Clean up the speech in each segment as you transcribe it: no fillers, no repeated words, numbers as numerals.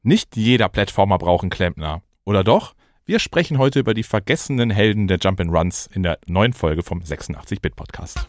Nicht jeder Plattformer braucht einen Klempner. Oder doch? Wir sprechen heute über die vergessenen Helden der Jump'n'Runs in der neuen Folge vom 86-Bit-Podcast.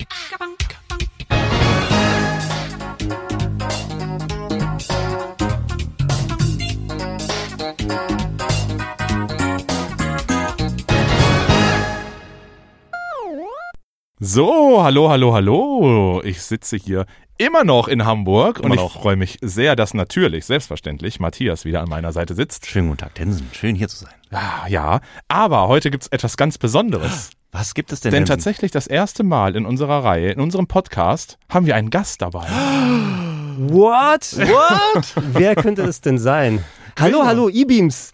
So, hallo. Ich sitze hier immer noch in Hamburg und ich freue mich sehr, dass natürlich, selbstverständlich, Matthias wieder an meiner Seite sitzt. Schönen guten Tag, Tensen. Schön hier zu sein. Ja, aber heute gibt's etwas ganz Besonderes. Was gibt es denn? Denn tatsächlich das erste Mal in unserer Reihe, in unserem Podcast, haben wir einen Gast dabei. What? Wer könnte es denn sein? Hallo, E-Beams.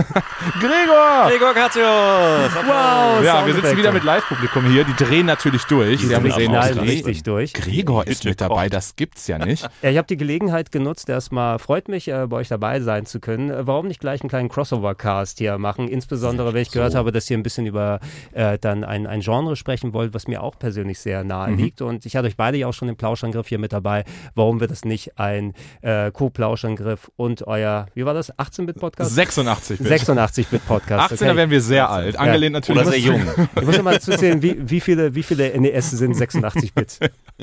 Gregor Katzius. Wow, Ja, wir sitzen wieder mit Live-Publikum hier. Die drehen natürlich durch. Die drehen richtig durch. Gregor ist mit dabei, das gibt's ja nicht. Ja, ich habe die Gelegenheit genutzt. Erstmal freut mich, bei euch dabei sein zu können. Warum nicht gleich einen kleinen Crossover-Cast hier machen? Insbesondere, wenn ich gehört habe, dass ihr ein bisschen über dann ein Genre sprechen wollt, was mir auch persönlich sehr nahe liegt. Und ich hatte euch beide ja auch schon im Plauschangriff hier mit dabei. Warum wird das nicht ein Co-Plauschangriff und euer, wie war das? 18-Bit-Podcast? 86-Bit. 86-Bit-Podcast. 18er wären wir sehr alt. Angelehnt natürlich. Oder sehr jung. Ich muss mal zuzählen, wie viele NES sind 86-Bit?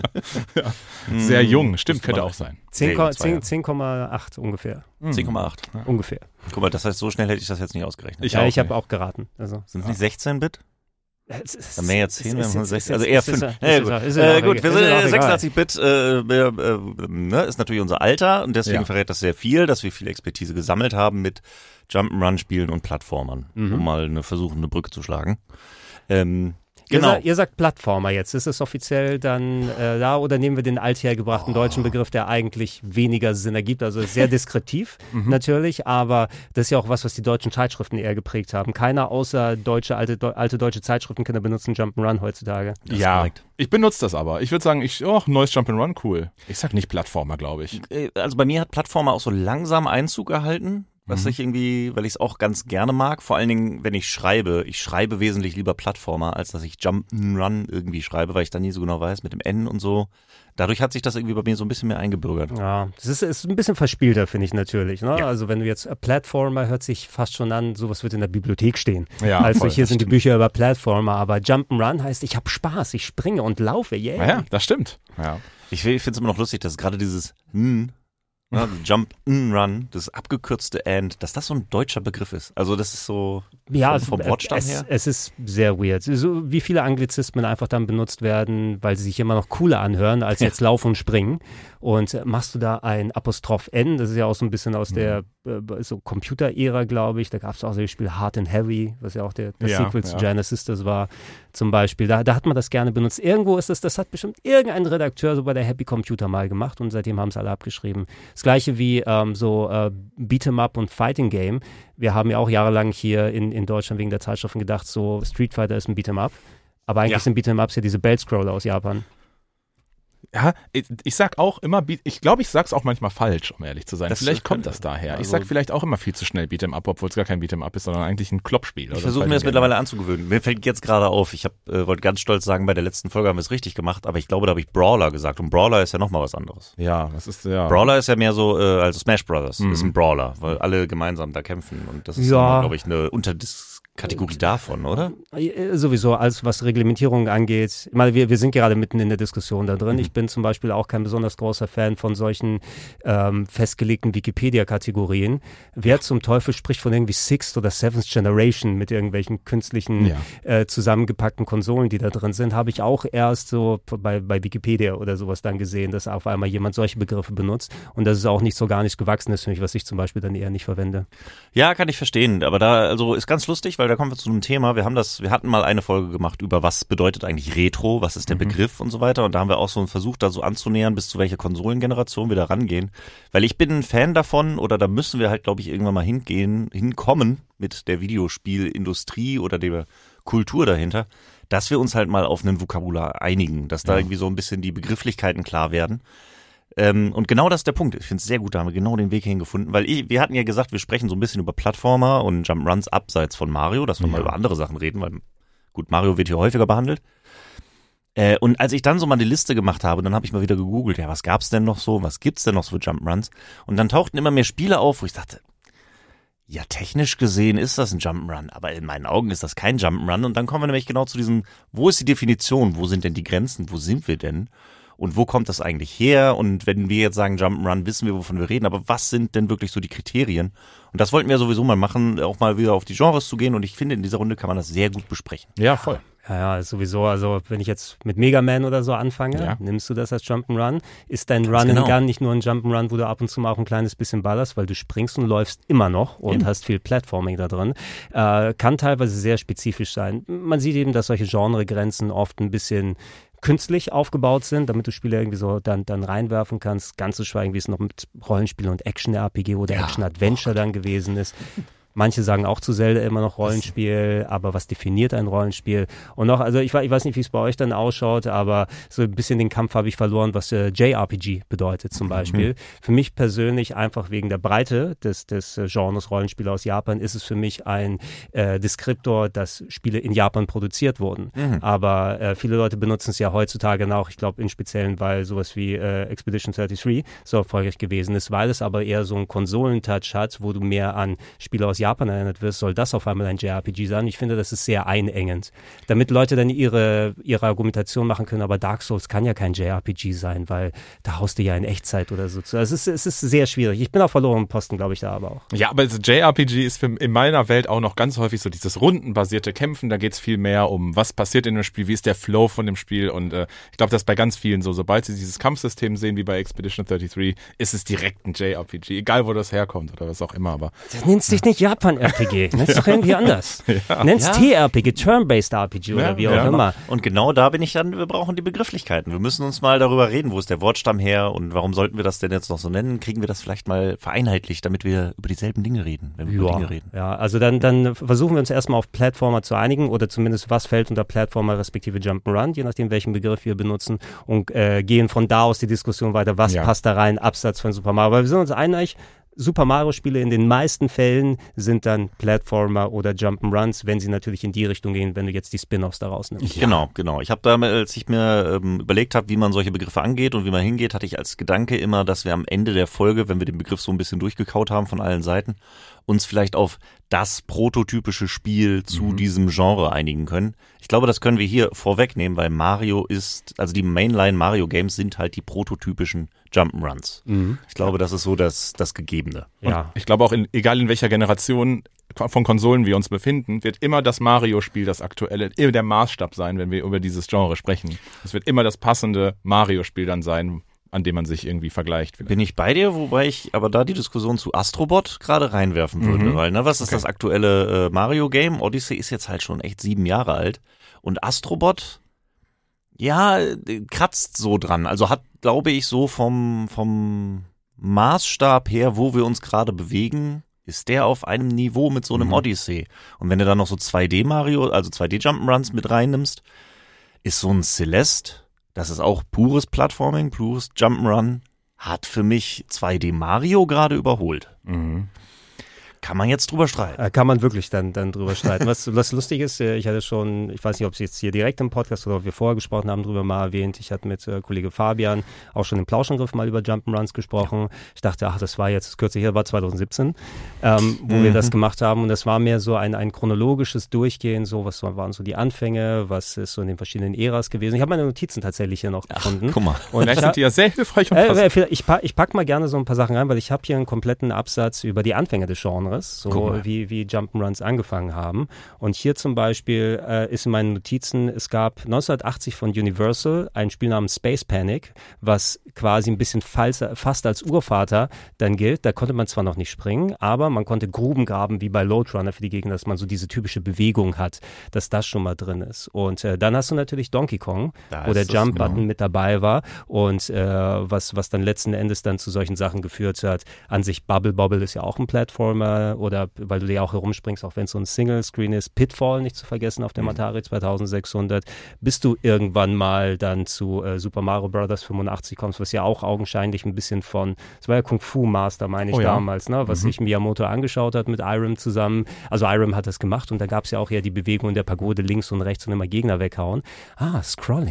Sehr jung, stimmt, könnte auch sein. 10,8 ungefähr. 10,8. Ungefähr. Guck mal, das heißt, so schnell hätte ich das jetzt nicht ausgerechnet. Ich habe auch geraten. Also. Sind es nicht 16-Bit? Dann mehr jetzt 10, wir haben 16, also eher 5. Gut, wir sind 86-Bit, ist natürlich unser Alter und deswegen verrät das sehr viel, dass wir viel Expertise gesammelt haben mit Jump'n'Run-Spielen und Plattformern, um mal eine Brücke zu schlagen. Genau. Ihr sagt Plattformer jetzt. Ist es offiziell dann da oder nehmen wir den althergebrachten deutschen Begriff, der eigentlich weniger Sinn ergibt? Also sehr deskriptiv natürlich, aber das ist ja auch was die deutschen Zeitschriften eher geprägt haben. Keiner außer alte deutsche Zeitschriftenkinder benutzen Jump'n'Run heutzutage. Ja, korrekt. Ich benutze das aber. Ich würde sagen, neues Jump'n'Run, cool. Ich sag nicht Plattformer, glaube ich. Also bei mir hat Plattformer auch so langsam Einzug erhalten. Was ich irgendwie, weil ich es auch ganz gerne mag, vor allen Dingen, wenn ich schreibe. Ich schreibe wesentlich lieber Plattformer, als dass ich Jump'n'Run irgendwie schreibe, weil ich dann nie so genau weiß mit dem N und so. Dadurch hat sich das irgendwie bei mir so ein bisschen mehr eingebürgert. Ja, das ist ein bisschen verspielter, finde ich natürlich. Ne? Ja. Also wenn du jetzt Plattformer, hört sich fast schon an, sowas wird in der Bibliothek stehen. Ja, also voll, hier sind die Bücher über Plattformer, aber Jump'n'Run heißt, ich habe Spaß, ich springe und laufe, yeah. Ja, das stimmt. Ja. Ich finde es immer noch lustig, dass gerade dieses Jump'n'Run, das abgekürzte And, dass das so ein deutscher Begriff ist. Also das ist so vom Wortstamm her. Es ist sehr weird. So wie viele Anglizismen einfach dann benutzt werden, weil sie sich immer noch cooler anhören, als jetzt Laufen und Springen. Und machst du da ein Apostroph N, das ist ja auch so ein bisschen aus der so Computer-Ära, glaube ich. Da gab es auch so das Spiel Hard and Heavy, was ja auch das Sequel zu Giant Sisters war, zum Beispiel. Da hat man das gerne benutzt. Irgendwo ist das hat bestimmt irgendein Redakteur so bei der Happy Computer mal gemacht und seitdem haben es alle abgeschrieben. Das gleiche wie Beat'em-up und Fighting Game. Wir haben ja auch jahrelang hier in Deutschland wegen der Zeitschriften gedacht, so Street Fighter ist ein Beat'em-up. Aber eigentlich sind Beat'em-ups ja diese Belt-Scroller aus Japan. Ja, ich sag auch immer, ich glaube, ich sag's auch manchmal falsch, um ehrlich zu sein. Vielleicht kommt das daher. Also ich sag vielleicht auch immer viel zu schnell Beat'em-up, obwohl es gar kein Beat'em-up ist, sondern eigentlich ein Kloppspiel. Ich versuche mir das mittlerweile anzugewöhnen. Mir fällt jetzt gerade auf, ich wollte ganz stolz sagen, bei der letzten Folge haben wir es richtig gemacht, aber ich glaube, da habe ich Brawler gesagt und Brawler ist ja nochmal was anderes. Ja, was ist ja? Brawler ist ja mehr so, also Smash Brothers ist ein Brawler, weil alle gemeinsam da kämpfen und das ist, glaube ich, eine Kategorie davon, oder? Sowieso, alles was Reglementierung angeht. Ich meine, wir sind gerade mitten in der Diskussion da drin. Ich bin zum Beispiel auch kein besonders großer Fan von solchen festgelegten Wikipedia-Kategorien. Wer zum Teufel spricht von irgendwie Sixth oder Seventh Generation mit irgendwelchen künstlichen zusammengepackten Konsolen, die da drin sind, habe ich auch erst so bei Wikipedia oder sowas dann gesehen, dass auf einmal jemand solche Begriffe benutzt und dass es auch nicht so gar nicht gewachsen ist für mich, was ich zum Beispiel dann eher nicht verwende. Ja, kann ich verstehen, aber da ist ganz lustig, weil da kommen wir zu einem Thema. Wir hatten mal eine Folge gemacht über was bedeutet eigentlich Retro, was ist der Begriff und so weiter. Und da haben wir auch so versucht, da so anzunähern, bis zu welcher Konsolengeneration wir da rangehen. Weil ich bin ein Fan davon, oder da müssen wir halt, glaube ich, irgendwann mal hinkommen mit der Videospielindustrie oder der Kultur dahinter, dass wir uns halt mal auf ein Vokabular einigen, dass da irgendwie so ein bisschen die Begrifflichkeiten klar werden. Und genau das ist der Punkt. Ich finde es sehr gut, da haben wir genau den Weg hingefunden, weil wir hatten ja gesagt, wir sprechen so ein bisschen über Plattformer und Jump'n'Runs abseits von Mario, dass wir mal über andere Sachen reden, weil gut, Mario wird hier häufiger behandelt. Und als ich dann so mal die Liste gemacht habe, dann habe ich mal wieder gegoogelt, ja, was gab's denn noch so, was gibt's denn noch so für Jump'n'Runs? Und dann tauchten immer mehr Spiele auf, wo ich dachte, ja, technisch gesehen ist das ein Jump'n'Run, aber in meinen Augen ist das kein Jump'n'Run. Und dann kommen wir nämlich genau zu diesem, wo ist die Definition, wo sind denn die Grenzen, wo sind wir denn? Und wo kommt das eigentlich her? Und wenn wir jetzt sagen Jump'n'Run, wissen wir, wovon wir reden. Aber was sind denn wirklich so die Kriterien? Und das wollten wir sowieso mal machen, auch mal wieder auf die Genres zu gehen. Und ich finde, in dieser Runde kann man das sehr gut besprechen. Ja, voll. Ja, sowieso. Also wenn ich jetzt mit Mega Man oder so anfange, nimmst du das als Jump'n'Run? Ist dein Run and Gun nicht nur ein Jump'n'Run, wo du ab und zu mal auch ein kleines bisschen ballerst, weil du springst und läufst immer noch und hast viel Platforming da drin. Kann teilweise sehr spezifisch sein. Man sieht eben, dass solche Genregrenzen oft ein bisschen künstlich aufgebaut sind, damit du Spiele irgendwie so dann reinwerfen kannst. Ganz zu schweigen, wie es noch mit Rollenspiel und Action-RPG oder Action-Adventure dann gewesen ist. Manche sagen auch zu Zelda immer noch Rollenspiel, aber was definiert ein Rollenspiel? Und noch, also ich weiß nicht, wie es bei euch dann ausschaut, aber so ein bisschen den Kampf habe ich verloren, was JRPG bedeutet zum Beispiel. Für mich persönlich einfach wegen der Breite des Genres Rollenspiel aus Japan ist es für mich ein Deskriptor, dass Spiele in Japan produziert wurden. Aber viele Leute benutzen es ja heutzutage auch, ich glaube in Speziellen, weil sowas wie Expedition 33 so erfolgreich gewesen ist, weil es aber eher so einen Konsolentouch hat, wo du mehr an Spiele aus Japan erinnert wirst, soll das auf einmal ein JRPG sein. Ich finde, das ist sehr einengend. Damit Leute dann ihre Argumentation machen können, aber Dark Souls kann ja kein JRPG sein, weil da haust du ja in Echtzeit oder so zu. Also es ist sehr schwierig. Ich bin auf verlorenen Posten, glaube ich, da aber auch. Ja, aber das JRPG ist in meiner Welt auch noch ganz häufig so dieses rundenbasierte Kämpfen. Da geht es viel mehr um, was passiert in dem Spiel, wie ist der Flow von dem Spiel. Und ich glaube, das ist bei ganz vielen so. Sobald sie dieses Kampfsystem sehen, wie bei Expedition 33, ist es direkt ein JRPG. Egal, wo das herkommt oder was auch immer. Aber das nennt sich nicht Japan-RPG. Nenn's doch irgendwie anders. Nenn's TRPG, Turn-Based RPG oder wie auch immer. Und genau da bin ich dann, wir brauchen die Begrifflichkeiten. Wir müssen uns mal darüber reden, wo ist der Wortstamm her und warum sollten wir das denn jetzt noch so nennen? Kriegen wir das vielleicht mal vereinheitlicht, damit wir über dieselben Dinge reden, wenn wir über Dinge reden? Ja, also dann versuchen wir uns erstmal auf Plattformer zu einigen oder zumindest was fällt unter Plattformer respektive Jump'n'Run, je nachdem welchen Begriff wir benutzen und gehen von da aus die Diskussion weiter, was passt da rein, abseits von Super Mario. Weil wir sind uns einig, Super Mario-Spiele in den meisten Fällen sind dann Platformer oder Jump'n'Runs, wenn sie natürlich in die Richtung gehen, wenn du jetzt die Spin-Offs daraus nimmst. Genau. Ich habe da, als ich mir überlegt habe, wie man solche Begriffe angeht und wie man hingeht, hatte ich als Gedanke immer, dass wir am Ende der Folge, wenn wir den Begriff so ein bisschen durchgekaut haben von allen Seiten, uns vielleicht auf das prototypische Spiel zu diesem Genre einigen können. Ich glaube, das können wir hier vorwegnehmen, weil Mario also die Mainline Mario Games sind halt die prototypischen Jump'n'Runs. Ich glaube, das ist so das Gegebene. Ja. Ich glaube auch, egal in welcher Generation von Konsolen wir uns befinden, wird immer das Mario-Spiel das aktuelle, der Maßstab sein, wenn wir über dieses Genre sprechen. Es wird immer das passende Mario-Spiel dann sein, an dem man sich irgendwie vergleicht. Bin ich bei dir, wobei ich aber da die Diskussion zu Astrobot gerade reinwerfen würde, weil, was ist das aktuelle Mario-Game? Odyssey ist jetzt halt schon echt 7 Jahre alt und Astrobot, kratzt so dran, also hat, glaube ich, so vom Maßstab her, wo wir uns gerade bewegen, ist der auf einem Niveau mit so einem Odyssey. Und wenn du dann noch so 2D Mario, also 2D Jump'n'Runs mit reinnimmst, ist so ein Celeste, das ist auch pures Plattforming, pures Jump'n'Run, hat für mich 2D Mario gerade überholt. Kann man jetzt drüber streiten. Kann man wirklich dann drüber streiten. Was lustig ist, ich hatte schon, ich weiß nicht, ob es jetzt hier direkt im Podcast oder ob wir vorher gesprochen haben, drüber mal erwähnt. Ich hatte mit Kollege Fabian auch schon im Plauschangriff mal über Jump'n'Runs gesprochen. Ja. Ich dachte, das war jetzt kürzlich, das war 2017, wo wir das gemacht haben. Und das war mehr so ein chronologisches Durchgehen, so was waren so die Anfänge, was ist so in den verschiedenen Äras gewesen. Ich habe meine Notizen tatsächlich hier noch gefunden. Guck mal. Und vielleicht sind die ja sehr hilfreich. Ich pack mal gerne so ein paar Sachen rein, weil ich habe hier einen kompletten Absatz über die Anfänge des Genres. So wie Jump'n'Runs angefangen haben. Und hier zum Beispiel ist in meinen Notizen, es gab 1980 von Universal ein Spiel namens Space Panic, was quasi ein bisschen fast als Urvater dann gilt. Da konnte man zwar noch nicht springen, aber man konnte Gruben graben wie bei Lode Runner für die Gegner, dass man so diese typische Bewegung hat, dass das schon mal drin ist. Und dann hast du natürlich Donkey Kong, wo der Jump-Button mit dabei war und was dann letzten Endes dann zu solchen Sachen geführt hat. An sich Bubble Bobble ist ja auch ein Plattformer oder weil du ja auch herumspringst, auch wenn es so ein Single-Screen ist. Pitfall nicht zu vergessen auf dem Atari 2600. Bis du irgendwann mal dann zu Super Mario Bros. 85 kommst, was ja auch augenscheinlich ein bisschen es war ja Kung Fu Master, meine ich damals, ne, was sich Miyamoto angeschaut hat mit Irem zusammen. Also Irem hat das gemacht und da gab es ja auch ja die Bewegung in der Pagode links und rechts und immer Gegner weghauen. Scrolling.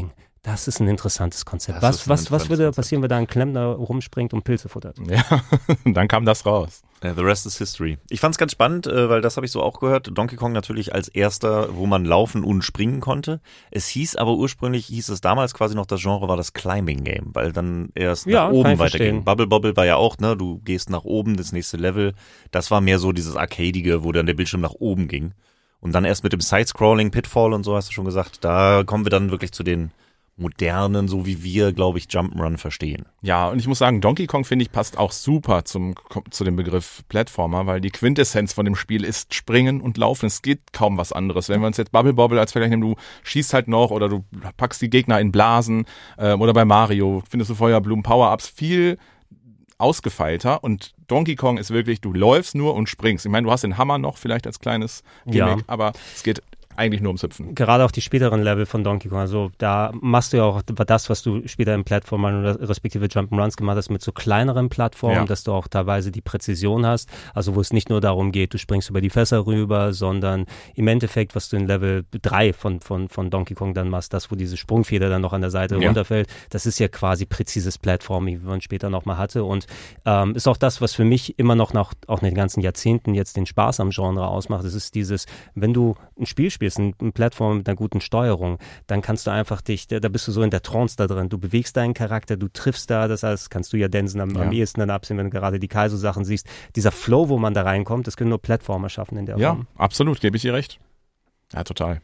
Das ist ein interessantes Konzept. Das Was ist ein würde interessantes passieren, wenn da ein Klempner rumspringt und Pilze futtert? Ja, dann kam das raus. The rest is history. Ich fand's ganz spannend, weil das habe ich so auch gehört. Donkey Kong natürlich als erster, wo man laufen und springen konnte. Es hieß aber ursprünglich, damals quasi noch, das Genre war das Climbing Game, weil dann erst nach oben weiterging. Bubble Bobble war ja auch, ne, du gehst nach oben, das nächste Level. Das war mehr so dieses Arcadige, wo dann der Bildschirm nach oben ging. Und dann erst mit dem Sidescrolling, Pitfall und so, hast du schon gesagt, da kommen wir dann wirklich zu den modernen, so wie wir, glaube ich, Jump'n'Run verstehen. Ja, und ich muss sagen, Donkey Kong, finde ich, passt auch super zu dem Begriff Plattformer, weil die Quintessenz von dem Spiel ist Springen und Laufen. Es geht kaum was anderes. Wenn wir uns jetzt Bubble Bobble als Vergleich nehmen, du schießt halt noch oder du packst die Gegner in Blasen oder bei Mario findest du Feuerblumen, Power-Ups, viel ausgefeilter, und Donkey Kong ist wirklich, du läufst nur und springst. Ich meine, du hast den Hammer noch vielleicht als kleines Gimmick, aber es geht eigentlich nur ums Hüpfen. Gerade auch die späteren Level von Donkey Kong, also da machst du ja auch das, was du später in Plattformen oder respektive Jump'n'Runs gemacht hast, mit so kleineren Plattformen, dass du auch teilweise die Präzision hast, also wo es nicht nur darum geht, du springst über die Fässer rüber, sondern im Endeffekt, was du in Level 3 von Donkey Kong dann machst, das, wo diese Sprungfeder dann noch an der Seite runterfällt, das ist ja quasi präzises Plattforming, wie man später nochmal hatte, und ist auch das, was für mich immer noch nach auch in den ganzen Jahrzehnten jetzt den Spaß am Genre ausmacht. Das ist dieses, wenn du ein Spiel spielst, eine Plattform mit einer guten Steuerung, dann kannst du einfach da bist du so in der Trance da drin. Du bewegst deinen Charakter, du triffst da, das heißt, kannst du ja Densen am ehesten dann absehen, wenn du gerade die Kaizo-Sachen siehst. Dieser Flow, wo man da reinkommt, das können nur Plattformer schaffen in der Form. Ja, absolut, gebe ich dir recht. Ja, total.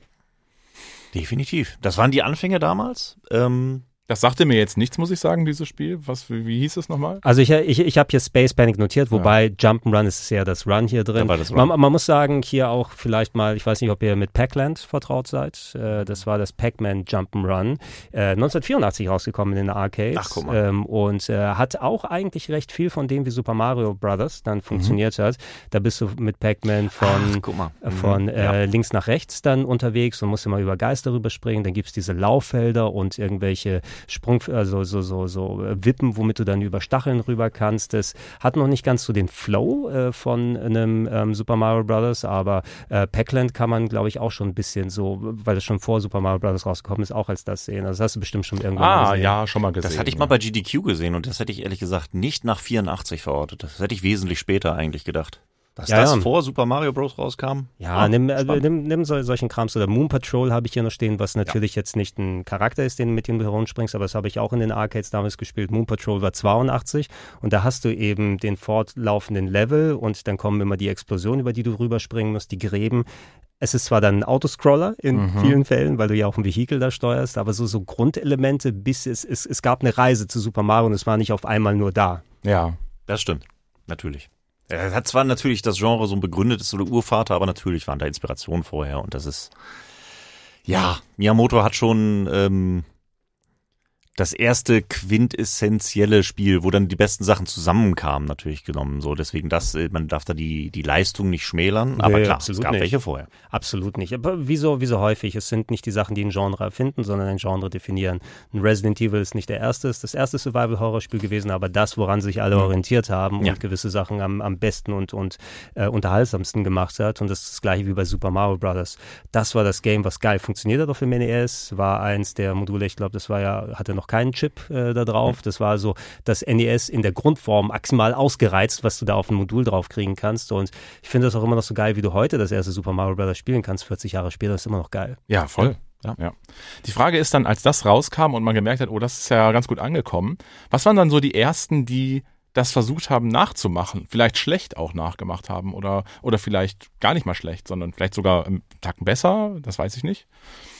Definitiv. Das waren die Anfänge damals. Das sagte mir jetzt nichts, muss ich sagen, dieses Spiel. Wie hieß es nochmal? Also ich habe hier Space Panic notiert, wobei Jump'n'Run ist ja das Run hier drin. Man muss sagen, hier auch vielleicht mal, ich weiß nicht, ob ihr mit Pac-Land vertraut seid. Das war das Pac-Man Jump'n'Run. 1984 rausgekommen in den Arcades. Ach, guck mal. Und hat auch eigentlich recht viel von dem, wie Super Mario Brothers dann funktioniert hat. Da bist du mit Pac-Man von links nach rechts dann unterwegs und musst immer über Geister rüberspringen. Dann gibt's diese Lauffelder und irgendwelche so Wippen, womit du dann über Stacheln rüber kannst. Das hat noch nicht ganz so den Flow von einem Super Mario Brothers, aber Pac-Land kann man, glaube ich, auch schon ein bisschen so, weil es schon vor Super Mario Brothers rausgekommen ist, auch als das sehen. Also das hast du bestimmt schon irgendwann mal gesehen. Ja, schon mal gesehen. Das hatte ich mal bei GDQ gesehen, und das hätte ich ehrlich gesagt nicht nach 84 verortet. Das hätte ich wesentlich später eigentlich gedacht. Dass das vor Super Mario Bros. Rauskam? Ja, nimm solchen Krams. Oder Moon Patrol habe ich hier noch stehen, was natürlich jetzt nicht ein Charakter ist, mit dem du herumspringst, aber das habe ich auch in den Arcades damals gespielt. Moon Patrol war 82 und da hast du eben den fortlaufenden Level und dann kommen immer die Explosionen, über die du rüberspringen musst, die Gräben. Es ist zwar dann ein Autoscroller in vielen Fällen, weil du ja auch ein Vehikel da steuerst, aber so Grundelemente, bis es gab eine Reise zu Super Mario und es war nicht auf einmal nur da. Ja. Das stimmt. Natürlich. Er hat zwar natürlich das Genre so ein begründetes oder Urvater, aber natürlich waren da Inspirationen vorher, und das ist, Miyamoto hat schon das erste quintessentielle Spiel, wo dann die besten Sachen zusammenkamen, natürlich genommen. So, deswegen man darf da die Leistung nicht schmälern, aber klar, es gab welche vorher. Absolut nicht. Aber wie so häufig, es sind nicht die Sachen, die ein Genre erfinden, sondern ein Genre definieren. Ein Resident Evil ist nicht ist das erste Survival-Horror-Spiel gewesen, aber das, woran sich alle orientiert haben und gewisse Sachen am besten und unterhaltsamsten gemacht hat. Und das ist das gleiche wie bei Super Mario Brothers. Das war das Game, was geil funktioniert hat auf dem NES, war eins der Module, ich glaube, das hatte noch keinen Chip da drauf. Das war so das NES in der Grundform maximal ausgereizt, was du da auf ein Modul drauf kriegen kannst. Und ich finde das auch immer noch so geil, wie du heute das erste Super Mario Bros. Spielen kannst, 40 Jahre später, ist immer noch geil. Ja, voll. Ja. Die Frage ist dann, als das rauskam und man gemerkt hat, oh, das ist ja ganz gut angekommen, was waren dann so die ersten, die das versucht haben nachzumachen, vielleicht schlecht auch nachgemacht haben oder vielleicht gar nicht mal schlecht, sondern vielleicht sogar einen Tacken besser, das weiß ich nicht.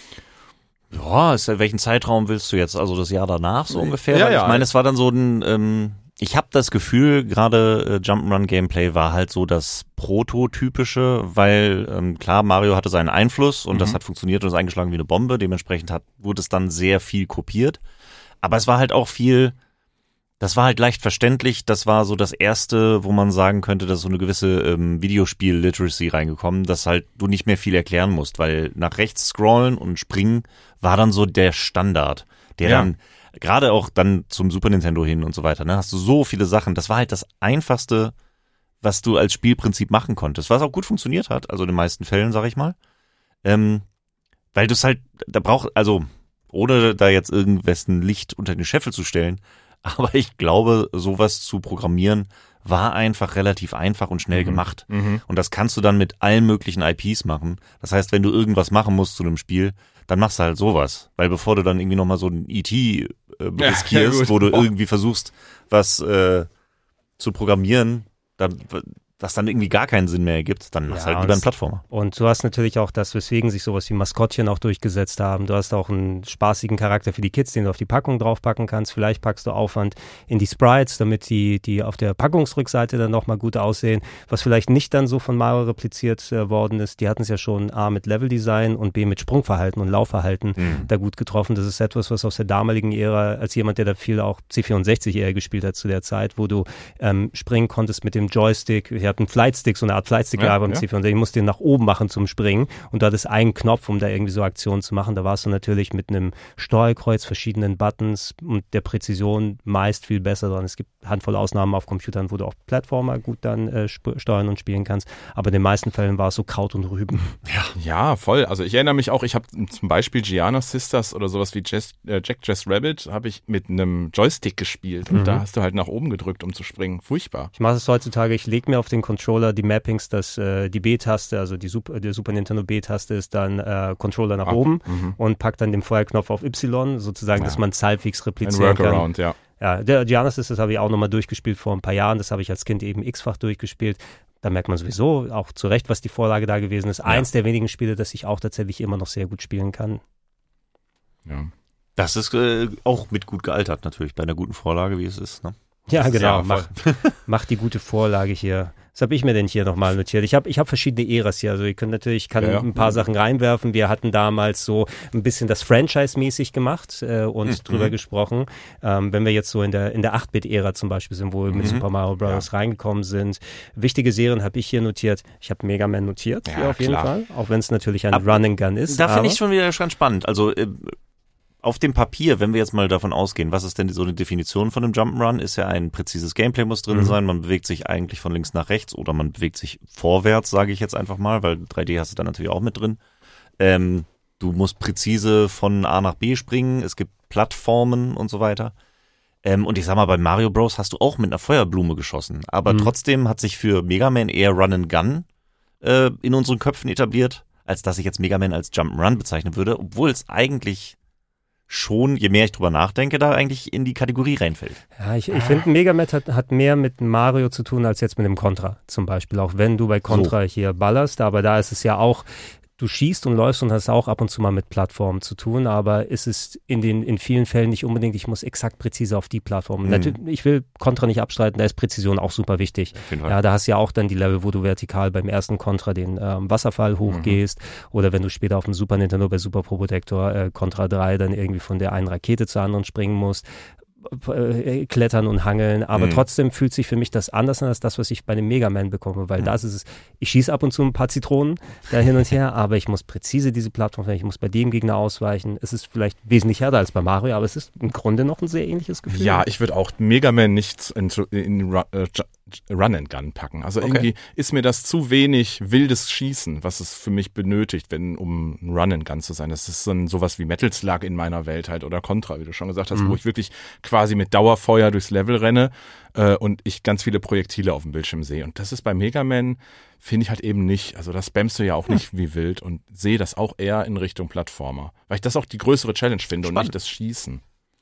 Ja, welchen Zeitraum willst du jetzt? Also das Jahr danach so ungefähr? Ja. Ich meine, es war dann so ich habe das Gefühl, gerade Jump'n'Run-Gameplay war halt so das Prototypische, weil klar, Mario hatte seinen Einfluss und das hat funktioniert und ist eingeschlagen wie eine Bombe. Dementsprechend wurde es dann sehr viel kopiert. Aber es war halt auch das war halt leicht verständlich. Das war so das erste, wo man sagen könnte, dass so eine gewisse Videospiel-Literacy reingekommen, dass halt du nicht mehr viel erklären musst, weil nach rechts scrollen und springen war dann so der Standard, der dann gerade auch dann zum Super Nintendo hin und so weiter, ne, hast du so viele Sachen. Das war halt das Einfachste, was du als Spielprinzip machen konntest, was auch gut funktioniert hat, also in den meisten Fällen, sag ich mal, weil du es halt, ohne da jetzt irgendwessen Licht unter den Scheffel zu stellen, aber ich glaube, sowas zu programmieren war einfach relativ einfach und schnell gemacht. Und das kannst du dann mit allen möglichen IPs machen. Das heißt, wenn du irgendwas machen musst zu einem Spiel, dann machst du halt sowas. Weil bevor du dann irgendwie nochmal so ein E.T. riskierst, wo du irgendwie versuchst, was zu programmieren, was dann irgendwie gar keinen Sinn mehr ergibt, dann machst du halt lieber einen Plattformer. Und du hast natürlich auch das, weswegen sich sowas wie Maskottchen auch durchgesetzt haben. Du hast auch einen spaßigen Charakter für die Kids, den du auf die Packung draufpacken kannst. Vielleicht packst du Aufwand in die Sprites, damit die auf der Packungsrückseite dann nochmal gut aussehen. Was vielleicht nicht dann so von Mario repliziert worden ist. Die hatten es ja schon A mit Leveldesign und B mit Sprungverhalten und Laufverhalten da gut getroffen. Das ist etwas, was aus der damaligen Ära, als jemand, der da viel auch C64 eher gespielt hat zu der Zeit, wo du springen konntest mit dem Joystick. Wir hatten Flightstick, so eine Art Flightstick beim C64. Ich musste den nach oben machen zum Springen und du hattest einen Knopf, um da irgendwie so Aktionen zu machen. Da warst du natürlich mit einem Steuerkreuz, verschiedenen Buttons und der Präzision meist viel besser dran. Es gibt Handvoll Ausnahmen auf Computern, wo du auch Plattformer gut dann steuern und spielen kannst. Aber in den meisten Fällen war es so Kraut und Rüben. Ja, voll. Also ich erinnere mich auch, ich habe zum Beispiel Giana Sisters oder sowas wie Jack Jazz Rabbit habe ich mit einem Joystick gespielt und da hast du halt nach oben gedrückt, um zu springen. Furchtbar. Ich mache es heutzutage, ich lege mir auf den Controller die Mappings, dass die B-Taste, also die Super Nintendo B-Taste ist dann Controller nach oben und pack dann den Feuerknopf auf Y, sozusagen, dass man halbwegs replizieren kann. Ein Workaround, ja. Ja, der Giana Sisters habe ich auch nochmal durchgespielt vor ein paar Jahren. Das habe ich als Kind eben x-fach durchgespielt. Da merkt man sowieso auch zu Recht, was die Vorlage da gewesen ist. Eins der wenigen Spiele, das ich auch tatsächlich immer noch sehr gut spielen kann. Ja. Das ist auch mit gut gealtert natürlich, bei einer guten Vorlage, wie es ist, ne? Ja, genau. Mach die gute Vorlage hier. Was habe ich mir denn hier nochmal notiert? Ich hab verschiedene Äras hier. Also ich kann ein paar Sachen reinwerfen. Wir hatten damals so ein bisschen das Franchise-mäßig gemacht und drüber gesprochen. Wenn wir jetzt so in der 8-Bit-Ära zum Beispiel sind, wo wir mit Super Mario Bros. Reingekommen sind. Wichtige Serien habe ich hier notiert. Ich habe Mega Man notiert, hier auf jeden Fall. Auch wenn es natürlich ein Run-and-Gun ist. Da finde ich schon wieder ganz spannend. Also auf dem Papier, wenn wir jetzt mal davon ausgehen, was ist denn so eine Definition von einem Jump'n'Run, ist ja ein präzises Gameplay muss drin sein, man bewegt sich eigentlich von links nach rechts oder man bewegt sich vorwärts, sage ich jetzt einfach mal, weil 3D hast du da natürlich auch mit drin. Du musst präzise von A nach B springen, es gibt Plattformen und so weiter. Und ich sag mal, bei Mario Bros. Hast du auch mit einer Feuerblume geschossen, aber trotzdem hat sich für Mega Man eher Run and Gun in unseren Köpfen etabliert, als dass ich jetzt Mega Man als Jump'n'Run bezeichnen würde, obwohl es eigentlich schon, je mehr ich drüber nachdenke, da eigentlich in die Kategorie reinfällt. Ja, ich finde, Mega Man hat mehr mit Mario zu tun, als jetzt mit dem Contra zum Beispiel. Auch wenn du bei Contra hier ballerst, aber da ist es ja auch, du schießt und läufst und hast auch ab und zu mal mit Plattformen zu tun, aber es ist in vielen Fällen nicht unbedingt, ich muss exakt präzise auf die Plattform. Natürlich, ich will Contra nicht abstreiten, da ist Präzision auch super wichtig. Ja, da hast du ja auch dann die Level, wo du vertikal beim ersten Contra den Wasserfall hochgehst oder wenn du später auf dem Super Nintendo bei Super Probotector Contra 3 dann irgendwie von der einen Rakete zur anderen springen musst. Klettern und hangeln, aber trotzdem fühlt sich für mich das anders an als das, was ich bei dem Mega Man bekomme, weil das ist es, ich schieße ab und zu ein paar Zitronen da hin und her, aber ich muss präzise diese Plattform, ich muss bei dem Gegner ausweichen. Es ist vielleicht wesentlich härter als bei Mario, aber es ist im Grunde noch ein sehr ähnliches Gefühl. Ja, ich würde auch Mega Man nicht in Run and Gun packen. Also irgendwie ist mir das zu wenig wildes Schießen, was es für mich benötigt, wenn um ein Run and Gun zu sein. Das ist dann sowas wie Metal Slug in meiner Welt halt oder Contra, wie du schon gesagt hast, wo ich wirklich quasi mit Dauerfeuer durchs Level renne und ich ganz viele Projektile auf dem Bildschirm sehe. Und das ist bei Mega Man, finde ich halt eben nicht. Also da spammst du ja auch nicht wie wild und sehe das auch eher in Richtung Plattformer. Weil ich das auch die größere Challenge finde und nicht das Schießen.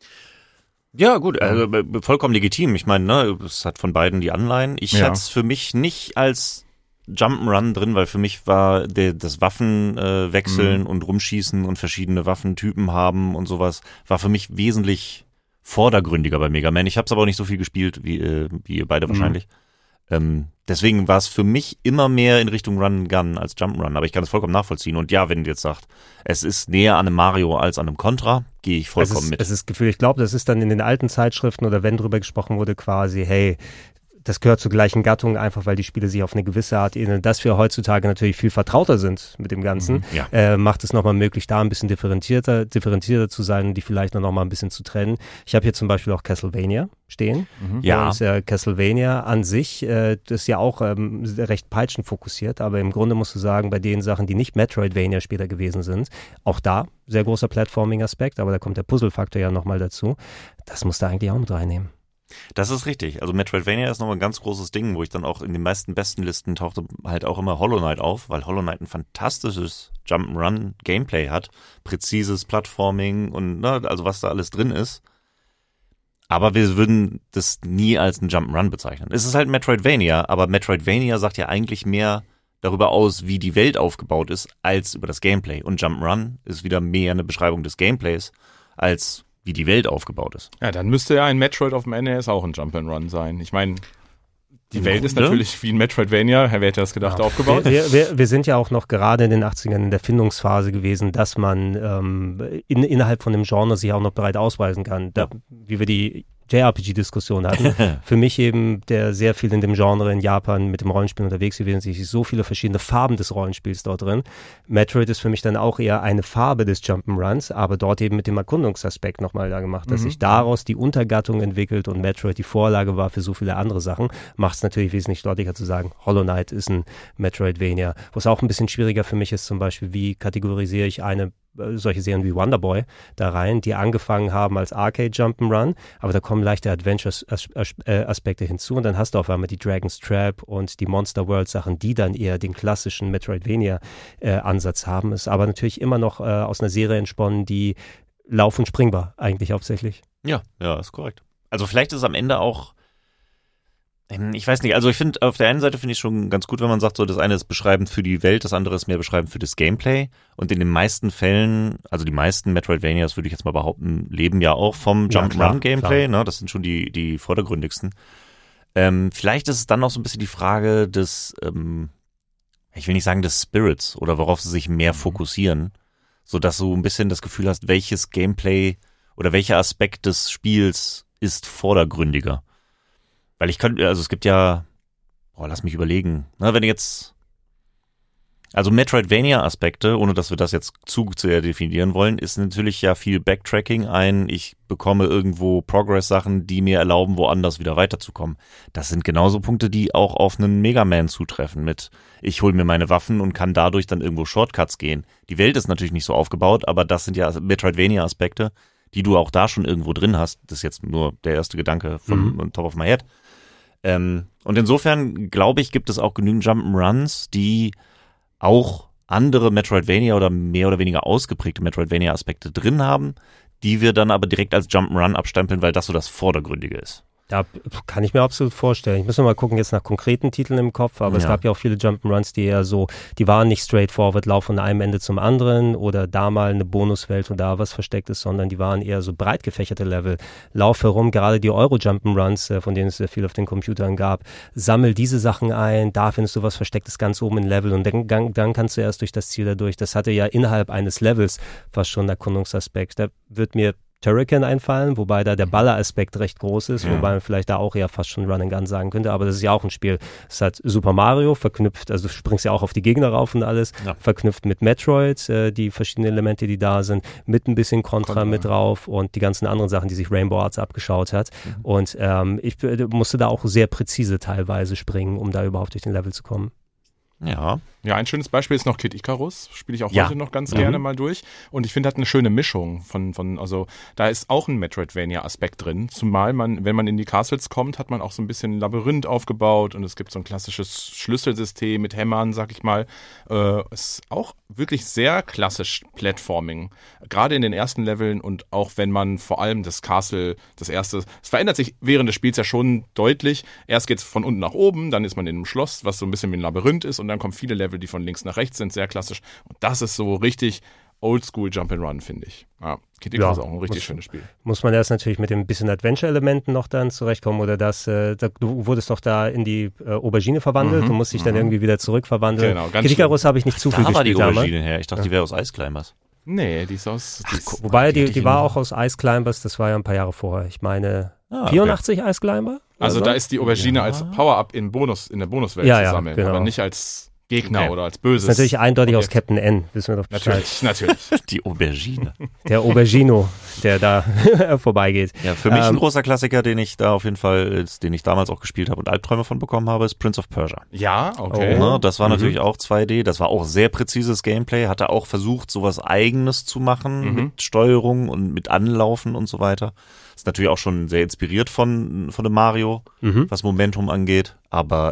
Ja, gut, also vollkommen legitim. Ich meine, ne, es hat von beiden die Anleihen. Ich hatte es für mich nicht als Jump'n'Run drin, weil für mich war das Waffen wechseln und rumschießen und verschiedene Waffentypen haben und sowas, war für mich wesentlich vordergründiger bei Mega Man. Ich habe es aber auch nicht so viel gespielt wie ihr beide wahrscheinlich. Deswegen war es für mich immer mehr in Richtung Run and Gun als Jump'n'Run, aber ich kann es vollkommen nachvollziehen. Und ja, wenn du jetzt sagst, es ist näher an einem Mario als an einem Contra, gehe ich vollkommen mit. Es ist Gefühl, ich glaube, das ist dann in den alten Zeitschriften oder wenn drüber gesprochen wurde quasi, hey, das gehört zur gleichen Gattung, einfach weil die Spiele sich auf eine gewisse Art ähneln. Dass wir heutzutage natürlich viel vertrauter sind mit dem Ganzen, macht es nochmal möglich, da ein bisschen differenzierter zu sein und die vielleicht noch mal ein bisschen zu trennen. Ich habe hier zum Beispiel auch Castlevania stehen. Ja. Und Castlevania an sich, das ist ja auch recht peitschenfokussiert, aber im Grunde musst du sagen, bei den Sachen, die nicht Metroidvania später gewesen sind, auch da sehr großer Platforming-Aspekt, aber da kommt der Puzzle-Faktor ja nochmal dazu. Das musst du eigentlich auch mit reinnehmen. Das ist richtig. Also Metroidvania ist nochmal ein ganz großes Ding, wo ich dann auch in den meisten besten Listen tauchte halt auch immer Hollow Knight auf, weil Hollow Knight ein fantastisches Jump'n'Run-Gameplay hat. Präzises Plattforming und also was da alles drin ist. Aber wir würden das nie als ein Jump'n'Run bezeichnen. Es ist halt Metroidvania, aber Metroidvania sagt ja eigentlich mehr darüber aus, wie die Welt aufgebaut ist, als über das Gameplay. Und Jump'n'Run ist wieder mehr eine Beschreibung des Gameplays, als wie die Welt aufgebaut ist. Ja, dann müsste ja ein Metroid auf dem NES auch ein Jump'n'Run sein. Ich meine, die Welt ist natürlich wie ein Metroidvania, wer hätte das gedacht, aufgebaut. Wir sind ja auch noch gerade in den 80ern in der Findungsphase gewesen, dass man innerhalb von dem Genre sich auch noch breit ausweisen kann. Wie wir die JRPG-Diskussion hatten. Für mich eben, der sehr viel in dem Genre in Japan mit dem Rollenspiel unterwegs gewesen ist, so viele verschiedene Farben des Rollenspiels dort drin. Metroid ist für mich dann auch eher eine Farbe des Jump'n'Runs, aber dort eben mit dem Erkundungsaspekt nochmal da gemacht, dass sich daraus die Untergattung entwickelt und Metroid die Vorlage war für so viele andere Sachen, macht es natürlich wesentlich deutlicher zu sagen, Hollow Knight ist ein Metroidvania. Wo es auch ein bisschen schwieriger für mich ist, zum Beispiel, wie kategorisiere ich solche Serien wie Wonderboy da rein, die angefangen haben als Arcade Jump'n'Run, aber da kommen leichte Adventure-Aspekte hinzu und dann hast du auf einmal die Dragon's Trap und die Monster World Sachen, die dann eher den klassischen Metroidvania-Ansatz haben. Ist aber natürlich immer noch aus einer Serie entsponnen, die lauf- und springbar eigentlich hauptsächlich. Ja, ist korrekt. Also vielleicht ist es am Ende auch, ich weiß nicht, also ich finde, auf der einen Seite finde ich schon ganz gut, wenn man sagt, so das eine ist beschreibend für die Welt, das andere ist mehr beschreibend für das Gameplay und in den meisten Fällen, also die meisten Metroidvanias, würde ich jetzt mal behaupten, leben ja auch vom Jump'n'Run-Gameplay, ne? Das sind schon die vordergründigsten. Vielleicht ist es dann noch so ein bisschen die Frage des, ich will nicht sagen des Spirits oder worauf sie sich mehr fokussieren, sodass du ein bisschen das Gefühl hast, welches Gameplay oder welcher Aspekt des Spiels ist vordergründiger. Weil es gibt ja, lass mich überlegen, wenn jetzt, also Metroidvania-Aspekte, ohne dass wir das jetzt zu sehr definieren wollen, ist natürlich ja viel Backtracking ich bekomme irgendwo Progress-Sachen, die mir erlauben, woanders wieder weiterzukommen. Das sind genauso Punkte, die auch auf einen Mega Man zutreffen mit, ich hole mir meine Waffen und kann dadurch dann irgendwo Shortcuts gehen. Die Welt ist natürlich nicht so aufgebaut, aber das sind ja Metroidvania-Aspekte, die du auch da schon irgendwo drin hast. Das ist jetzt nur der erste Gedanke vom Top of my head. Und insofern, glaube ich, gibt es auch genügend Jump'n'Runs, die auch andere Metroidvania oder mehr oder weniger ausgeprägte Metroidvania-Aspekte drin haben, die wir dann aber direkt als Jump'n'Run abstempeln, weil das so das Vordergründige ist. Da kann ich mir absolut vorstellen. Ich muss noch mal gucken jetzt nach konkreten Titeln im Kopf, aber es gab ja auch viele Jump'n'Runs, die eher so, die waren nicht straightforward, lauf von einem Ende zum anderen oder da mal eine Bonuswelt und da was versteckt ist, sondern die waren eher so breit gefächerte Level. Lauf herum, gerade die Euro-Jump'n'Runs, von denen es sehr viel auf den Computern gab, sammel diese Sachen ein, da findest du was Verstecktes ganz oben im Level und dann kannst du erst durch das Ziel dadurch. Das hatte ja innerhalb eines Levels fast schon einen Erkundungsaspekt. Da wird mir Turrican einfallen, wobei da der Baller-Aspekt recht groß ist, wobei man vielleicht da auch eher fast schon Run and Gun sagen könnte, aber das ist ja auch ein Spiel. Es hat Super Mario verknüpft, also du springst ja auch auf die Gegner rauf und alles, verknüpft mit Metroid, die verschiedenen Elemente, die da sind, mit ein bisschen Contra mit drauf und die ganzen anderen Sachen, die sich Rainbow Arts abgeschaut hat. Und ich musste da auch sehr präzise teilweise springen, um da überhaupt durch den Level zu kommen. Ja, ein schönes Beispiel ist noch Kid Icarus, spiele ich auch heute noch ganz gerne mal durch und ich finde, hat eine schöne Mischung also da ist auch ein Metroidvania-Aspekt drin, zumal wenn man in die Castles kommt, hat man auch so ein bisschen ein Labyrinth aufgebaut und es gibt so ein klassisches Schlüsselsystem mit Hämmern, sag ich mal, ist auch wirklich sehr klassisch Platforming, gerade in den ersten Leveln und auch wenn man vor allem das Castle, das erste, es verändert sich während des Spiels ja schon deutlich, erst geht's von unten nach oben, dann ist man in einem Schloss, was so ein bisschen wie ein Labyrinth ist und dann kommen viele Level, die von links nach rechts sind, sehr klassisch. Und das ist so richtig Oldschool Jump'n'Run, finde ich. Kid Icarus ist auch ein richtig schönes Spiel. Muss man erst natürlich mit dem bisschen Adventure-Elementen noch dann zurechtkommen oder du wurdest doch da in die Aubergine verwandelt, du musst dich dann irgendwie wieder zurückverwandeln. Genau, ganz Kid Icarus habe ich nicht zu viel gespielt. Da war die Aubergine her. Ich dachte, die wäre aus Ice Climbers. Nee, die ist aus... Wobei, die war auch aus Ice Climbers, das war ja ein paar Jahre vorher. Ich meine, 84 Ice Climber? Also da ist die Aubergine als Power-Up in der Bonuswelt zu sammeln, genau. Aber nicht als Gegner oder als Böses. Das ist natürlich eindeutig Objekt. aus Captain N, wissen wir doch Bescheid. Natürlich. Die Aubergine. Der Aubergino, der da vorbeigeht. Ja, für mich ein großer Klassiker, den ich damals auch gespielt habe und Albträume von bekommen habe, ist Prince of Persia. Ja, okay. Oh. Das war natürlich auch 2D, das war auch sehr präzises Gameplay, hatte auch versucht, sowas Eigenes zu machen mit Steuerung und mit Anlaufen und so weiter. Ist natürlich auch schon sehr inspiriert von dem Mario, was Momentum angeht, aber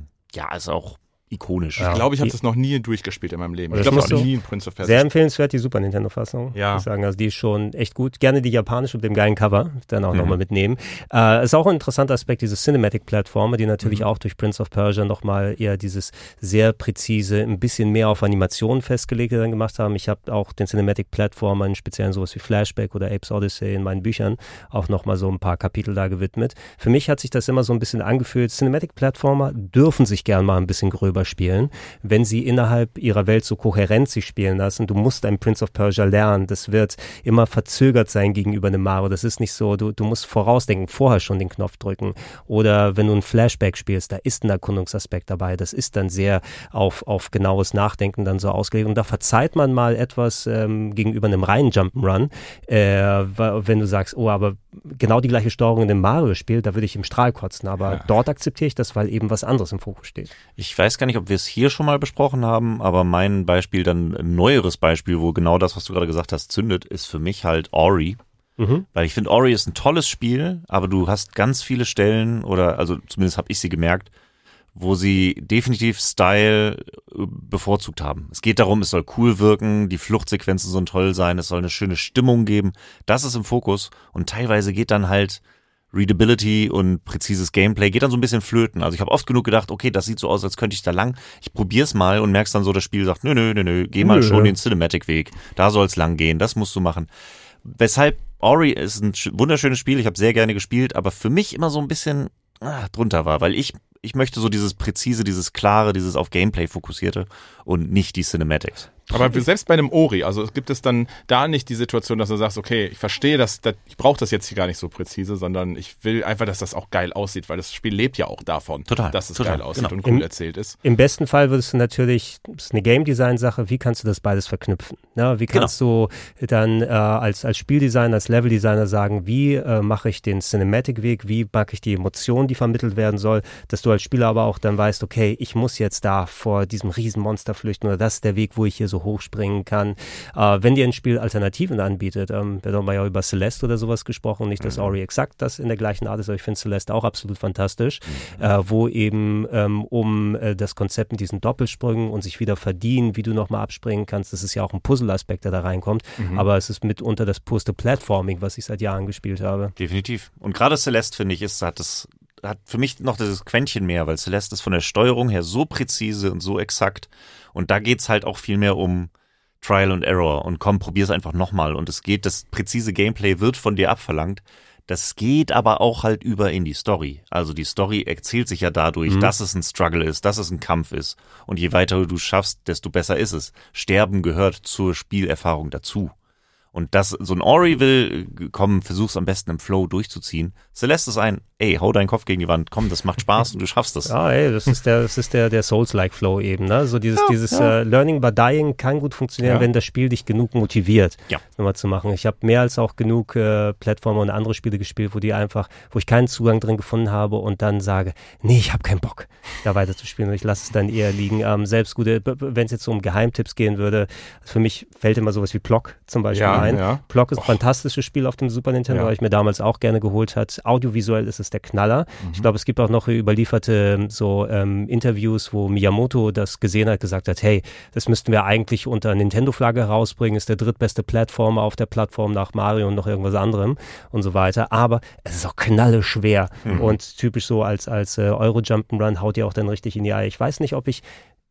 ist auch ikonisch. Ich glaube, ich habe das noch nie durchgespielt in meinem Leben. Ich Das glaube, ich musst habe du- nie ein Prince of Persia. Sehr empfehlenswert, die Super Nintendo-Fassung. Ja. Muss ich sagen. Also die ist schon echt gut. Gerne die japanische mit dem geilen Cover, dann auch nochmal mitnehmen. Ist auch ein interessanter Aspekt, diese Cinematic-Plattformer, die natürlich auch durch Prince of Persia nochmal eher dieses sehr präzise, ein bisschen mehr auf Animationen festgelegte dann gemacht haben. Ich habe auch den Cinematic-Plattformern, speziell sowas wie Flashback oder Apes Odyssey in meinen Büchern, auch nochmal so ein paar Kapitel da gewidmet. Für mich hat sich das immer so ein bisschen angefühlt, Cinematic-Plattformer dürfen sich gern mal ein bisschen gröber spielen, wenn sie innerhalb ihrer Welt so kohärent sich spielen lassen. Du musst ein Prince of Persia lernen. Das wird immer verzögert sein gegenüber einem Mario. Das ist nicht so, du musst vorausdenken, vorher schon den Knopf drücken. Oder wenn du ein Flashback spielst, da ist ein Erkundungsaspekt dabei. Das ist dann sehr auf genaues Nachdenken dann so ausgelegt. Und da verzeiht man mal etwas gegenüber einem reinen Jump'n'Run, wenn du sagst, oh, aber genau die gleiche Steuerung in dem Mario-Spiel, da würde ich im Strahl kotzen. Aber dort akzeptiere ich das, weil eben was anderes im Fokus steht. Ich weiß gar nicht, ob wir es hier schon mal besprochen haben, aber mein Beispiel, dann ein neueres Beispiel, wo genau das, was du gerade gesagt hast, zündet, ist für mich halt Ori. Weil ich finde, Ori ist ein tolles Spiel, aber du hast ganz viele Stellen, also zumindest habe ich sie gemerkt, wo sie definitiv Style bevorzugt haben. Es geht darum, es soll cool wirken, die Fluchtsequenzen sollen toll sein, es soll eine schöne Stimmung geben. Das ist im Fokus und teilweise geht dann halt Readability und präzises Gameplay geht dann so ein bisschen flöten. Also ich habe oft genug gedacht, okay, das sieht so aus, als könnte ich da lang. Ich probier's mal und merkst dann so, das Spiel sagt, nö, geh mal schon den Cinematic-Weg. Da soll's lang gehen, das musst du machen. Weshalb Ori ist ein wunderschönes Spiel, ich habe sehr gerne gespielt, aber für mich immer so ein bisschen drunter war, weil ich möchte so dieses präzise, dieses klare, dieses auf Gameplay fokussierte und nicht die Cinematics. Aber selbst bei einem Ori, also gibt es dann da nicht die Situation, dass du sagst, okay, ich verstehe, ich brauche das jetzt hier gar nicht so präzise, sondern ich will einfach, dass das auch geil aussieht, weil das Spiel lebt ja auch davon, dass es geil aussieht und cool erzählt ist. Im besten Fall würdest du natürlich, das ist eine Game-Design-Sache, wie kannst du das beides verknüpfen? Ja, wie kannst du dann als Spieldesigner, als Leveldesigner sagen, wie mache ich den Cinematic-Weg, wie mag ich die Emotion, die vermittelt werden soll, dass du als Spieler aber auch dann weißt, okay, ich muss jetzt da vor diesem Riesenmonster flüchten oder das ist der Weg, wo ich hier so hochspringen kann. Wenn dir ein Spiel Alternativen anbietet, wir haben ja über Celeste oder sowas gesprochen, nicht, dass Ori exakt das in der gleichen Art ist, aber ich finde Celeste auch absolut fantastisch, wo eben um das Konzept mit diesen Doppelsprüngen und sich wieder verdienen, wie du nochmal abspringen kannst, das ist ja auch ein Puzzle-Aspekt, der da reinkommt, aber es ist mitunter das purste Platforming, was ich seit Jahren gespielt habe. Definitiv. Und gerade Celeste, finde ich, hat für mich noch dieses Quäntchen mehr, weil Celeste ist von der Steuerung her so präzise und so exakt und da geht's halt auch viel mehr um Trial and Error und komm, probier's einfach nochmal und das präzise Gameplay wird von dir abverlangt. Das geht aber auch halt über in die Story. Also die Story erzählt sich ja dadurch, dass es ein Struggle ist, dass es ein Kampf ist und je weiter du schaffst, desto besser ist es. Sterben gehört zur Spielerfahrung dazu. Und so ein Ori will, komm, versuch's am besten im Flow durchzuziehen. Celeste ist hau deinen Kopf gegen die Wand, komm, das macht Spaß und du schaffst das. Ja, das ist der Souls-like Flow eben, ne? So dieses Learning by Dying kann gut funktionieren, wenn das Spiel dich genug motiviert, nochmal zu machen. Ich habe mehr als auch genug Plattformer und andere Spiele gespielt, wo ich keinen Zugang drin gefunden habe und dann sage, nee, ich habe keinen Bock, da weiter zu spielen und ich lasse es dann eher liegen. Selbst wenn es jetzt so um Geheimtipps gehen würde, für mich fällt immer sowas wie Plock zum Beispiel ein. Ja. Plock ist ein fantastisches Spiel auf dem Super Nintendo, weil ich mir damals auch gerne geholt hat. Audiovisuell ist es der Knaller. Ich glaube, es gibt auch noch überlieferte Interviews, wo Miyamoto das gesehen hat, gesagt hat, hey, das müssten wir eigentlich unter Nintendo-Flagge herausbringen, ist der drittbeste Plattformer auf der Plattform nach Mario und noch irgendwas anderem und so weiter. Aber es ist auch knalle schwer und typisch so als Euro-Jump'n'Run haut ihr auch dann richtig in die Eier. Ich weiß nicht, ob ich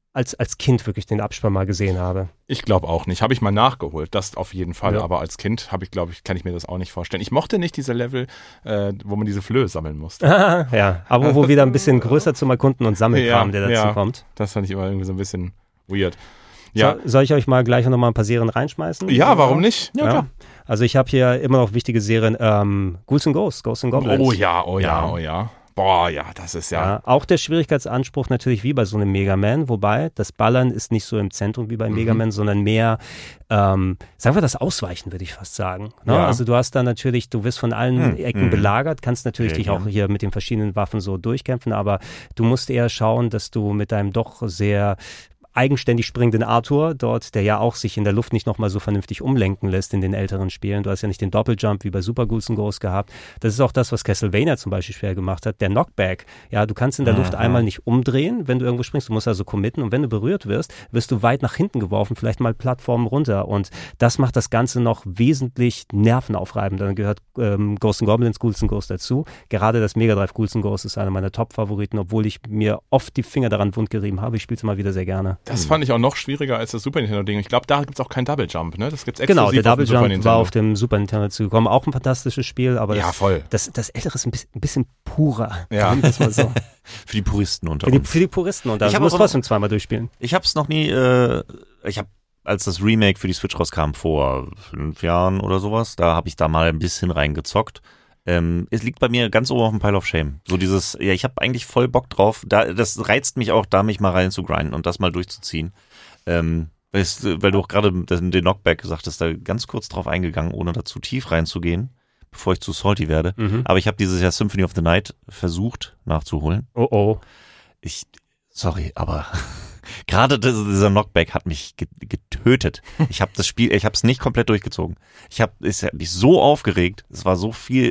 als Kind wirklich den Abspann mal gesehen habe. Ich glaube auch nicht. Habe ich mal nachgeholt, das auf jeden Fall. Ja. Aber als Kind kann ich mir das auch nicht vorstellen. Ich mochte nicht diese Level, wo man diese Flöhe sammeln musste. Ja, aber wo wieder ein bisschen größer zum Erkunden und Sammelkram, der dazu kommt. Das fand ich immer irgendwie so ein bisschen weird. Ja. Soll ich euch mal gleich noch mal ein paar Serien reinschmeißen? Ja, warum nicht? Ja, klar. Also ich habe hier immer noch wichtige Serien. Ghouls and Ghosts, Ghosts and Goblins. Oh ja. boah, ja, das ist ja. Auch der Schwierigkeitsanspruch natürlich wie bei so einem Mega Man, wobei das Ballern ist nicht so im Zentrum wie bei Mega Man, sondern mehr, sagen wir das Ausweichen, würde ich fast sagen. Ne? Ja. Also du hast da natürlich, du wirst von allen Ecken belagert, kannst natürlich dich auch hier mit den verschiedenen Waffen so durchkämpfen, aber du musst eher schauen, dass du mit deinem doch sehr eigenständig springenden Arthur dort, der ja auch sich in der Luft nicht nochmal so vernünftig umlenken lässt in den älteren Spielen. Du hast ja nicht den Doppeljump wie bei Super Ghouls 'n Ghosts gehabt. Das ist auch das, was Castlevania zum Beispiel schwer gemacht hat. Der Knockback. Ja, du kannst in der Luft einmal nicht umdrehen, wenn du irgendwo springst. Du musst also committen und wenn du berührt wirst, wirst du weit nach hinten geworfen, vielleicht mal Plattformen runter. Und das macht das Ganze noch wesentlich nervenaufreibender. Dann gehört Ghosts 'n Goblins, Ghouls 'n Ghosts dazu. Gerade das Mega Drive Ghouls 'n Ghosts ist einer meiner Top-Favoriten, obwohl ich mir oft die Finger daran wundgerieben habe. Ich spiele es mal wieder sehr gerne. Das fand ich auch noch schwieriger als das Super Nintendo-Ding. Ich glaube, da gibt es auch keinen Double Jump, ne? Das gibt's exklusiv. Genau, der Double auf dem Super Jump Nintendo. war auf dem Super Nintendo dazugekommen. Auch ein fantastisches Spiel, aber Ja, voll. das ältere ist ein bisschen purer. Ja. Sagen wir das mal so. Für die Puristen unter Für uns. die Puristen und Ich du hab musst aber trotzdem zweimal durchspielen. Ich habe es noch nie, als das Remake für die Switch rauskam, vor 5 Jahren oder sowas, da habe ich da mal ein bisschen reingezockt. Es liegt bei mir ganz oben auf dem Pile of Shame. So dieses, ja, ich habe eigentlich voll Bock drauf. Das reizt mich auch, da mich mal rein zu grinden und das mal durchzuziehen. Weil du auch gerade den Knockback gesagt hast, da ganz kurz drauf eingegangen, ohne da zu tief reinzugehen, bevor ich zu salty werde. Aber ich habe dieses Jahr Symphony of the Night versucht nachzuholen. Oh. Sorry, aber gerade dieser Knockback hat mich getötet. Ich habe es nicht komplett durchgezogen. Es hat mich so aufgeregt. Es war so viel,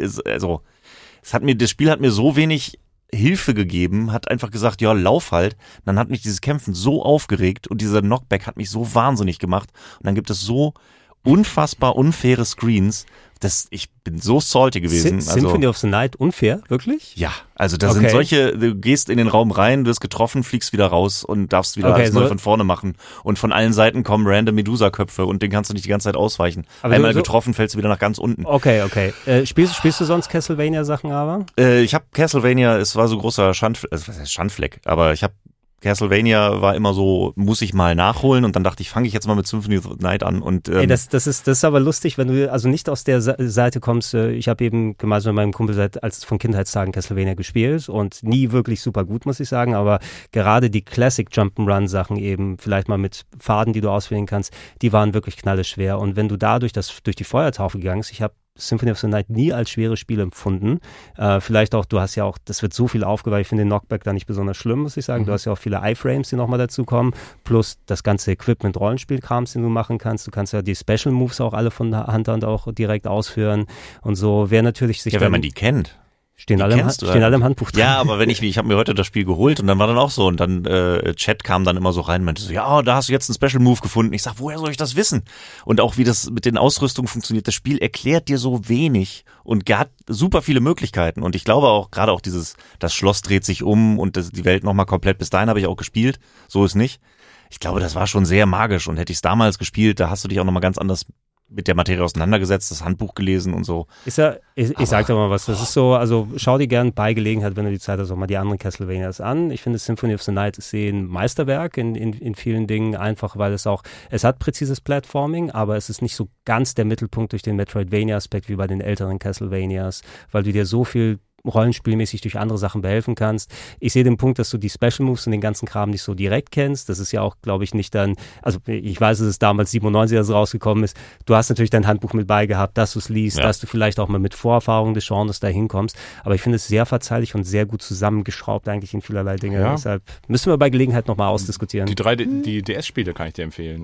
das Spiel hat mir so wenig Hilfe gegeben, hat einfach gesagt, ja, lauf halt. Dann hat mich dieses Kämpfen so aufgeregt und dieser Knockback hat mich so wahnsinnig gemacht. Und dann gibt es so unfassbar unfaire Screens, dass ich bin so salty gewesen. Symphony of the Night unfair? Wirklich? Ja, also da sind solche, du gehst in den Raum rein, du wirst getroffen, fliegst wieder raus und darfst wieder alles neu von vorne machen. Und von allen Seiten kommen random Medusa-Köpfe und den kannst du nicht die ganze Zeit ausweichen. Aber einmal getroffen, fällst du wieder nach ganz unten. Okay. Spielst du sonst Castlevania-Sachen aber? Ich habe Castlevania, es war so großer was heißt Schandfleck, aber ich habe Castlevania war immer so, muss ich mal nachholen und dann dachte ich, fange ich jetzt mal mit Symphony of the Night an und das ist aber lustig, wenn du also nicht aus der Seite kommst. Ich habe eben gemeinsam mit meinem Kumpel von Kindheitstagen Castlevania gespielt und nie wirklich super gut, muss ich sagen, aber gerade die Classic Jump'n'Run Sachen eben, vielleicht mal mit Pfaden, die du auswählen kannst, die waren wirklich knalleschwer und wenn du da durch die Feuertaufe gegangen bist, ich habe Symphony of the Night nie als schweres Spiel empfunden. Vielleicht auch, du hast ja auch, das wird so viel aufgeweicht, ich finde den Knockback da nicht besonders schlimm, muss ich sagen. Du hast ja auch viele iFrames, die nochmal dazu kommen, plus das ganze Equipment-Rollenspielkrams, den du machen kannst. Du kannst ja die Special Moves auch alle von der Hand auch direkt ausführen und so. Wer natürlich sich wenn man die kennt. Stehen alle im Handbuch drin. Ja, aber ich habe mir heute das Spiel geholt und dann war dann auch so und dann Chat kam dann immer so rein und meinte so, ja, da hast du jetzt einen Special Move gefunden. Ich sag, woher soll ich das wissen? Und auch wie das mit den Ausrüstungen funktioniert, das Spiel erklärt dir so wenig und hat super viele Möglichkeiten und ich glaube auch, gerade auch das Schloss dreht sich um und die Welt nochmal komplett, bis dahin habe ich auch gespielt, so ist nicht. Ich glaube, das war schon sehr magisch und hätte ich es damals gespielt, da hast du dich auch nochmal ganz anders mit der Materie auseinandergesetzt, das Handbuch gelesen und so. Ich sag dir mal was, das ist so, also schau dir gern bei Gelegenheit, wenn du die Zeit hast, auch mal die anderen Castlevanias an. Ich finde Symphony of the Night ist ein Meisterwerk in vielen Dingen, einfach weil es hat präzises Platforming, aber es ist nicht so ganz der Mittelpunkt durch den Metroidvania-Aspekt wie bei den älteren Castlevanias, weil du dir so viel rollenspielmäßig durch andere Sachen behelfen kannst. Ich sehe den Punkt, dass du die Special Moves und den ganzen Kram nicht so direkt kennst. Das ist ja auch, glaube ich, nicht dann, also ich weiß, dass es damals 97, als es rausgekommen ist. Du hast natürlich dein Handbuch mit bei gehabt, dass du es liest, dass du vielleicht auch mal mit Vorerfahrung des Genres da hinkommst. Aber ich finde es sehr verzeihlich und sehr gut zusammengeschraubt eigentlich in vielerlei Dinge. Ja. Deshalb müssen wir bei Gelegenheit nochmal ausdiskutieren. Die DS-Spiele kann ich dir empfehlen.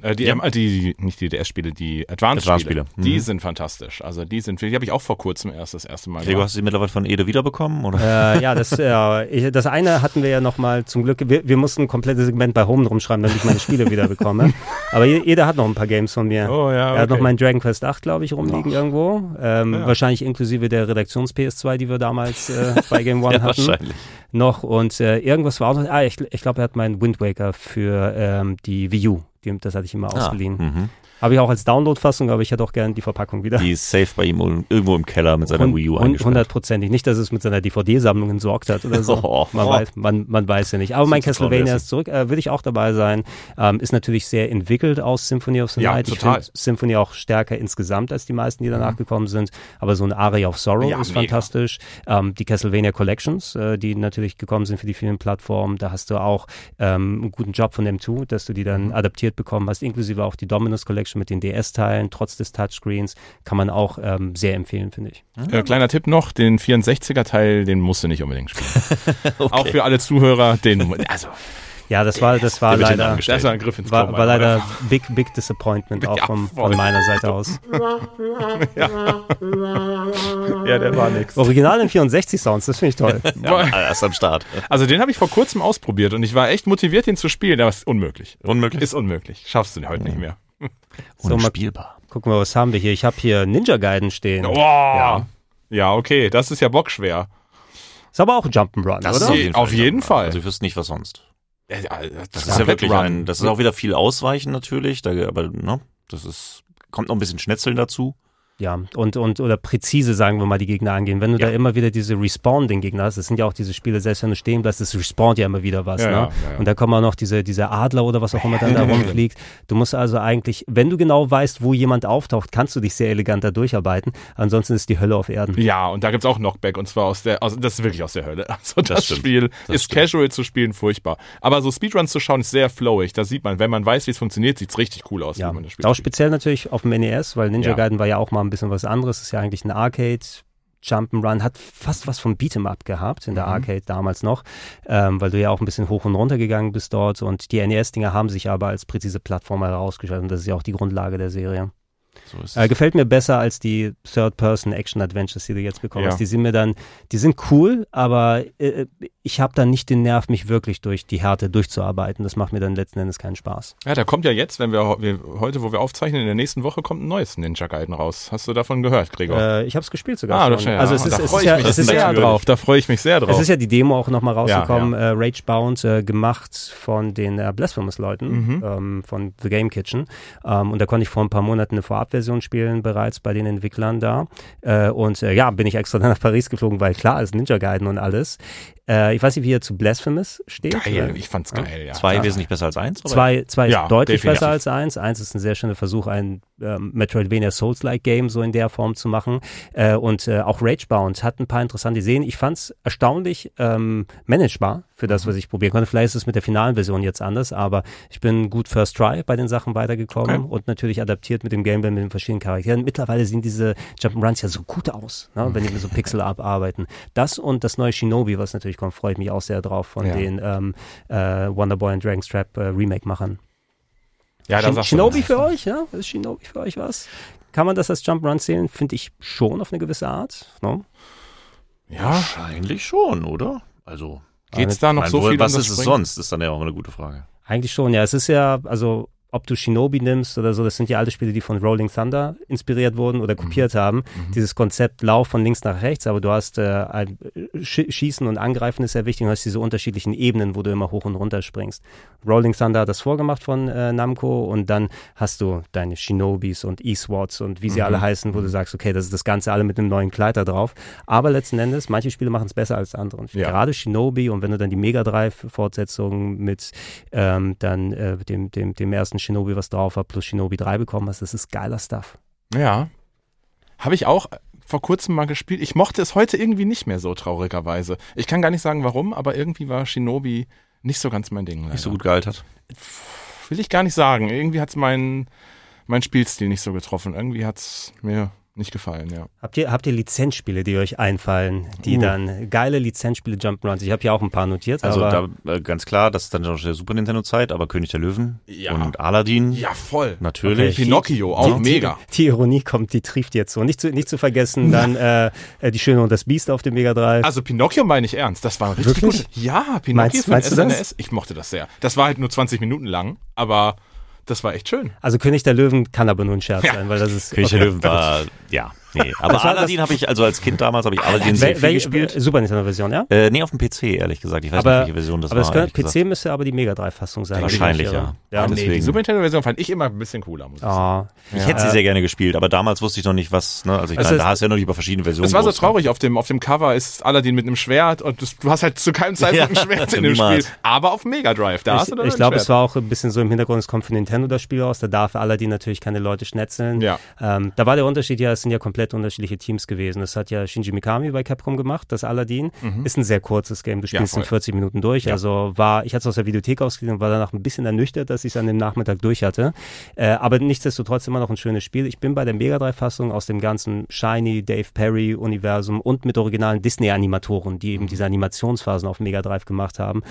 Nicht die DS-Spiele, die Advanced-Spiele. Die sind fantastisch. Also die habe ich auch vor kurzem erst das erste Mal Gregor, hast du sie mittlerweile von Ede wiederbekommen? Oder? Das eine hatten wir ja nochmal zum Glück, wir mussten ein komplettes Segment bei Home rumschreiben, damit ich meine Spiele wieder bekomme. Aber jeder hat noch ein paar Games von mir. Oh, ja, okay. Er hat noch meinen Dragon Quest 8, glaube ich, rumliegen irgendwo. Wahrscheinlich inklusive der Redaktions-PS2, die wir damals bei Game One hatten. Wahrscheinlich. Noch und irgendwas war auch noch, ich glaube, er hat meinen Wind Waker für die Wii U Das hatte ich immer ausgeliehen. Habe ich auch als Download-Fassung, aber ich hätte auch gerne die Verpackung wieder. Die ist safe bei ihm irgendwo im Keller mit seiner Wii U eingesperrt. 100%ig. Nicht, dass es mit seiner DVD-Sammlung entsorgt hat oder so. Man weiß ja nicht. Aber mein Castlevania ist zurück. Würde ich auch dabei sein. Ist natürlich sehr entwickelt aus Symphony of the Night. Ich finde Symphony auch stärker insgesamt als die meisten, die danach gekommen sind. Aber so ein Aria of Sorrow ist fantastisch. Die Castlevania Collections, die natürlich gekommen sind für die vielen Plattformen. Da hast du auch einen guten Job von M2, dass du die dann adaptiert bekommen hast, inklusive auch die Dominus Collection mit den DS-Teilen, trotz des Touchscreens, kann man auch sehr empfehlen, finde ich. Kleiner Tipp noch, den 64er-Teil, den musst du nicht unbedingt spielen. Okay. Auch für alle Zuhörer, ja, das war leider, das war ein Griff ins Klo, war leider big disappointment auch von meiner Seite aus. Ja, der war nix. Original in 64 Sounds, das finde ich toll. Erst am Start. Also den habe ich vor kurzem ausprobiert und ich war echt motiviert, den zu spielen, aber es ist unmöglich. Ist unmöglich. Schaffst du heute nicht mehr. Unspielbar. Gucken wir, was haben wir hier? Ich habe hier Ninja Gaiden stehen. Oh. Ja, okay, das ist ja bockschwer. Ist aber auch ein Jump'n'Run, oder? Auf jeden Fall. Also ich wüsste nicht, was sonst. Das ist ja wirklich das ist auch wieder viel Ausweichen natürlich, aber kommt noch ein bisschen Schnetzeln dazu. Ja, oder präzise, sagen wir mal, die Gegner angehen. Wenn du da immer wieder diese Respawn-Gegner hast, das sind ja auch diese Spiele, selbst wenn du stehen bleibst, das respawnt ja immer wieder was. Ja. Und da kommen auch noch diese Adler oder was auch immer dann da rumfliegt. Du musst also eigentlich, wenn du genau weißt, wo jemand auftaucht, kannst du dich sehr elegant da durcharbeiten. Ansonsten ist die Hölle auf Erden. Ja, und da gibt's auch Knockback und zwar das ist wirklich aus der Hölle. Also das Spiel ist casual zu spielen, furchtbar. Aber so Speedruns zu schauen ist sehr flowig. Da sieht man, wenn man weiß, wie es funktioniert, sieht's richtig cool aus, wie man das spielt. Auch speziell natürlich auf dem NES, weil Ninja Gaiden war ja auch mal ein bisschen was anderes. Ist ja eigentlich ein Arcade Jump'n'Run, hat fast was vom Beat'em Up gehabt in der Arcade damals noch, weil du ja auch ein bisschen hoch und runter gegangen bist dort und die NES-Dinger haben sich aber als präzise Plattformer herausgestellt und das ist ja auch die Grundlage der Serie. So gefällt mir besser als die Third-Person-Action-Adventures, die du jetzt bekommst. Ja. Die sind cool, aber ich habe dann nicht den Nerv, mich wirklich durch die Härte durchzuarbeiten. Das macht mir dann letzten Endes keinen Spaß. Ja, da kommt ja jetzt, wenn wir heute, wo wir aufzeichnen, in der nächsten Woche kommt ein neues Ninja Gaiden raus. Hast du davon gehört, Gregor? Ich habe es gespielt sogar schon. Ja. Also Da freue ich mich sehr drauf. Es ist ja die Demo auch nochmal rausgekommen, Ragebound, gemacht von den Blasphemous-Leuten von The Game Kitchen. Und da konnte ich vor ein paar Monaten eine Vorabversion spielen, bereits bei den Entwicklern da. Bin ich extra nach Paris geflogen, weil klar ist Ninja Gaiden und alles. Ich weiß nicht, wie ihr zu Blasphemous steht. Geil, ich fand's geil, ja. 2 wesentlich besser als 1? 2 ist deutlich definitiv besser als 1. 1 ist ein sehr schöner Versuch, ein Metroidvania Souls-like Game so in der Form zu machen. Auch Ragebound hat ein paar interessante Ideen. Ich fand's erstaunlich managebar für das, was ich probieren konnte. Vielleicht ist es mit der finalen Version jetzt anders, aber ich bin gut First Try bei den Sachen weitergekommen und natürlich adaptiert mit dem Gameplay, mit den verschiedenen Charakteren. Mittlerweile sehen diese Jump'n'Runs ja so gut aus, ne, wenn die mit so Pixel abarbeiten. Das und das neue Shinobi, was natürlich kommt, freue ich mich auch sehr drauf von den Wonderboy and Dragon's Trap Remake-Machern. Ja, Shinobi für euch, ja? Ist Shinobi für euch was? Kann man das als Jump'n'Run zählen? Finde ich schon auf eine gewisse Art. No? Ja, wahrscheinlich schon, oder? Also geht's da noch so viel? Was ist es sonst? Ist dann ja auch eine gute Frage. Eigentlich schon, ja. Es ist ja, also ob du Shinobi nimmst oder so, das sind ja alle Spiele, die von Rolling Thunder inspiriert wurden oder kopiert haben. Dieses Konzept Lauf von links nach rechts, aber du hast Schießen und Angreifen ist sehr wichtig und hast diese unterschiedlichen Ebenen, wo du immer hoch und runter springst. Rolling Thunder hat das vorgemacht von Namco und dann hast du deine Shinobis und E-SWATs und wie sie alle heißen, wo du sagst, okay, das ist das Ganze alle mit einem neuen Kleid da drauf. Aber letzten Endes, manche Spiele machen es besser als andere. Und gerade Shinobi und wenn du dann die Mega Drive-Fortsetzung mit dem ersten Shinobi, was drauf war, plus Shinobi 3 bekommen hast, das ist geiler Stuff. Ja. Habe ich auch vor kurzem mal gespielt. Ich mochte es heute irgendwie nicht mehr so, traurigerweise. Ich kann gar nicht sagen, warum, aber irgendwie war Shinobi nicht so ganz mein Ding. Leider. Nicht so gut gealtert? Will ich gar nicht sagen. Irgendwie hat es mein Spielstil nicht so getroffen. Irgendwie hat es mir nicht gefallen, ja. Habt ihr Lizenzspiele, die euch einfallen, die dann geile Lizenzspiele Jump'n'Runs? Ich habe ja auch ein paar notiert. Also aber da ganz klar, das ist dann schon der Super Nintendo Zeit, aber König der Löwen und Aladdin. Ja, voll. Natürlich. Okay. Pinocchio, auch mega. Die Ironie kommt, die trieft jetzt so. Nicht zu vergessen, dann Die Schöne und das Biest auf dem Mega Drive. Also Pinocchio meine ich ernst, das war ein richtig gut. Ja, Pinocchio für SNES. Ich mochte das sehr. Das war halt nur 20 Minuten lang, aber das war echt schön. Also König der Löwen kann aber nur ein Scherz sein, weil das ist... König der Löwen war, Nee, aber Aladdin habe ich, also als Kind damals habe ich Aladdin sehr viel gespielt. Super Nintendo-Version, ja? Nee, auf dem PC, ehrlich gesagt. Ich weiß nicht, welche Version das war. Aber PC müsste aber die Mega Drive-Fassung sein. Wahrscheinlich, ja. Die Super Nintendo-Version fand ich immer ein bisschen cooler, muss ich sagen. Ich hätte sie sehr gerne gespielt, aber damals wusste ich noch nicht, was, ne? Also ich meine, da hast du ja noch nicht über verschiedene Versionen. Es war so traurig, auf dem Cover ist Aladdin mit einem Schwert und du hast halt zu keinem Zeitpunkt ein Schwert in dem Spiel. Aber auf Mega Drive, da hast du dann Ich glaube, es war auch ein bisschen so im Hintergrund, es kommt von Nintendo das Spiel aus, da darf Aladdin natürlich keine Leute schnetzeln. Ja. Da war der Unterschied ja, es sind ja komplett unterschiedliche Teams gewesen. Das hat ja Shinji Mikami bei Capcom gemacht, das Aladdin. Ist ein sehr kurzes Game, du spielst in 40 Minuten durch. Ja. Also ich hatte es aus der Videothek ausgeliehen und war danach ein bisschen ernüchtert, dass ich es an dem Nachmittag durch hatte. Aber nichtsdestotrotz immer noch ein schönes Spiel. Ich bin bei der Mega Drive-Fassung aus dem ganzen Shiny, Dave Perry-Universum und mit originalen Disney-Animatoren, die eben diese Animationsphasen auf Mega Drive gemacht haben.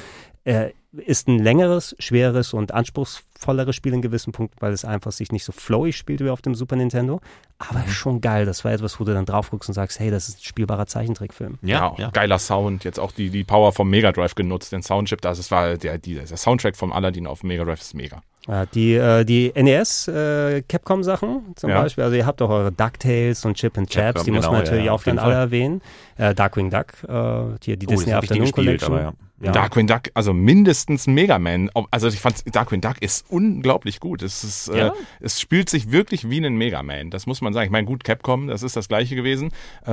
Ist ein längeres, schweres und anspruchsvolleres Spiel in gewissen Punkten, weil es einfach sich nicht so flowy spielt wie auf dem Super Nintendo. Aber schon geil. Das war etwas, wo du dann drauf guckst und sagst, hey, das ist ein spielbarer Zeichentrickfilm. Ja. Geiler Sound. Jetzt auch die Power vom Mega Drive genutzt, den Soundchip. Das war der Soundtrack vom Aladdin auf Mega Drive ist mega. Ja, die NES Capcom-Sachen zum Beispiel, also ihr habt auch eure DuckTales und Chip and Chaps, die muss man natürlich auch dann alle erwähnen. Darkwing Duck, die Disney Afternoon Collection. Aber Darkwing Duck, also mindestens Mega Man. Also ich fand, Darkwing Duck ist unglaublich gut. Es spielt sich wirklich wie ein Mega Man. Das muss man sagen. Ich meine, gut, Capcom, das ist das Gleiche gewesen.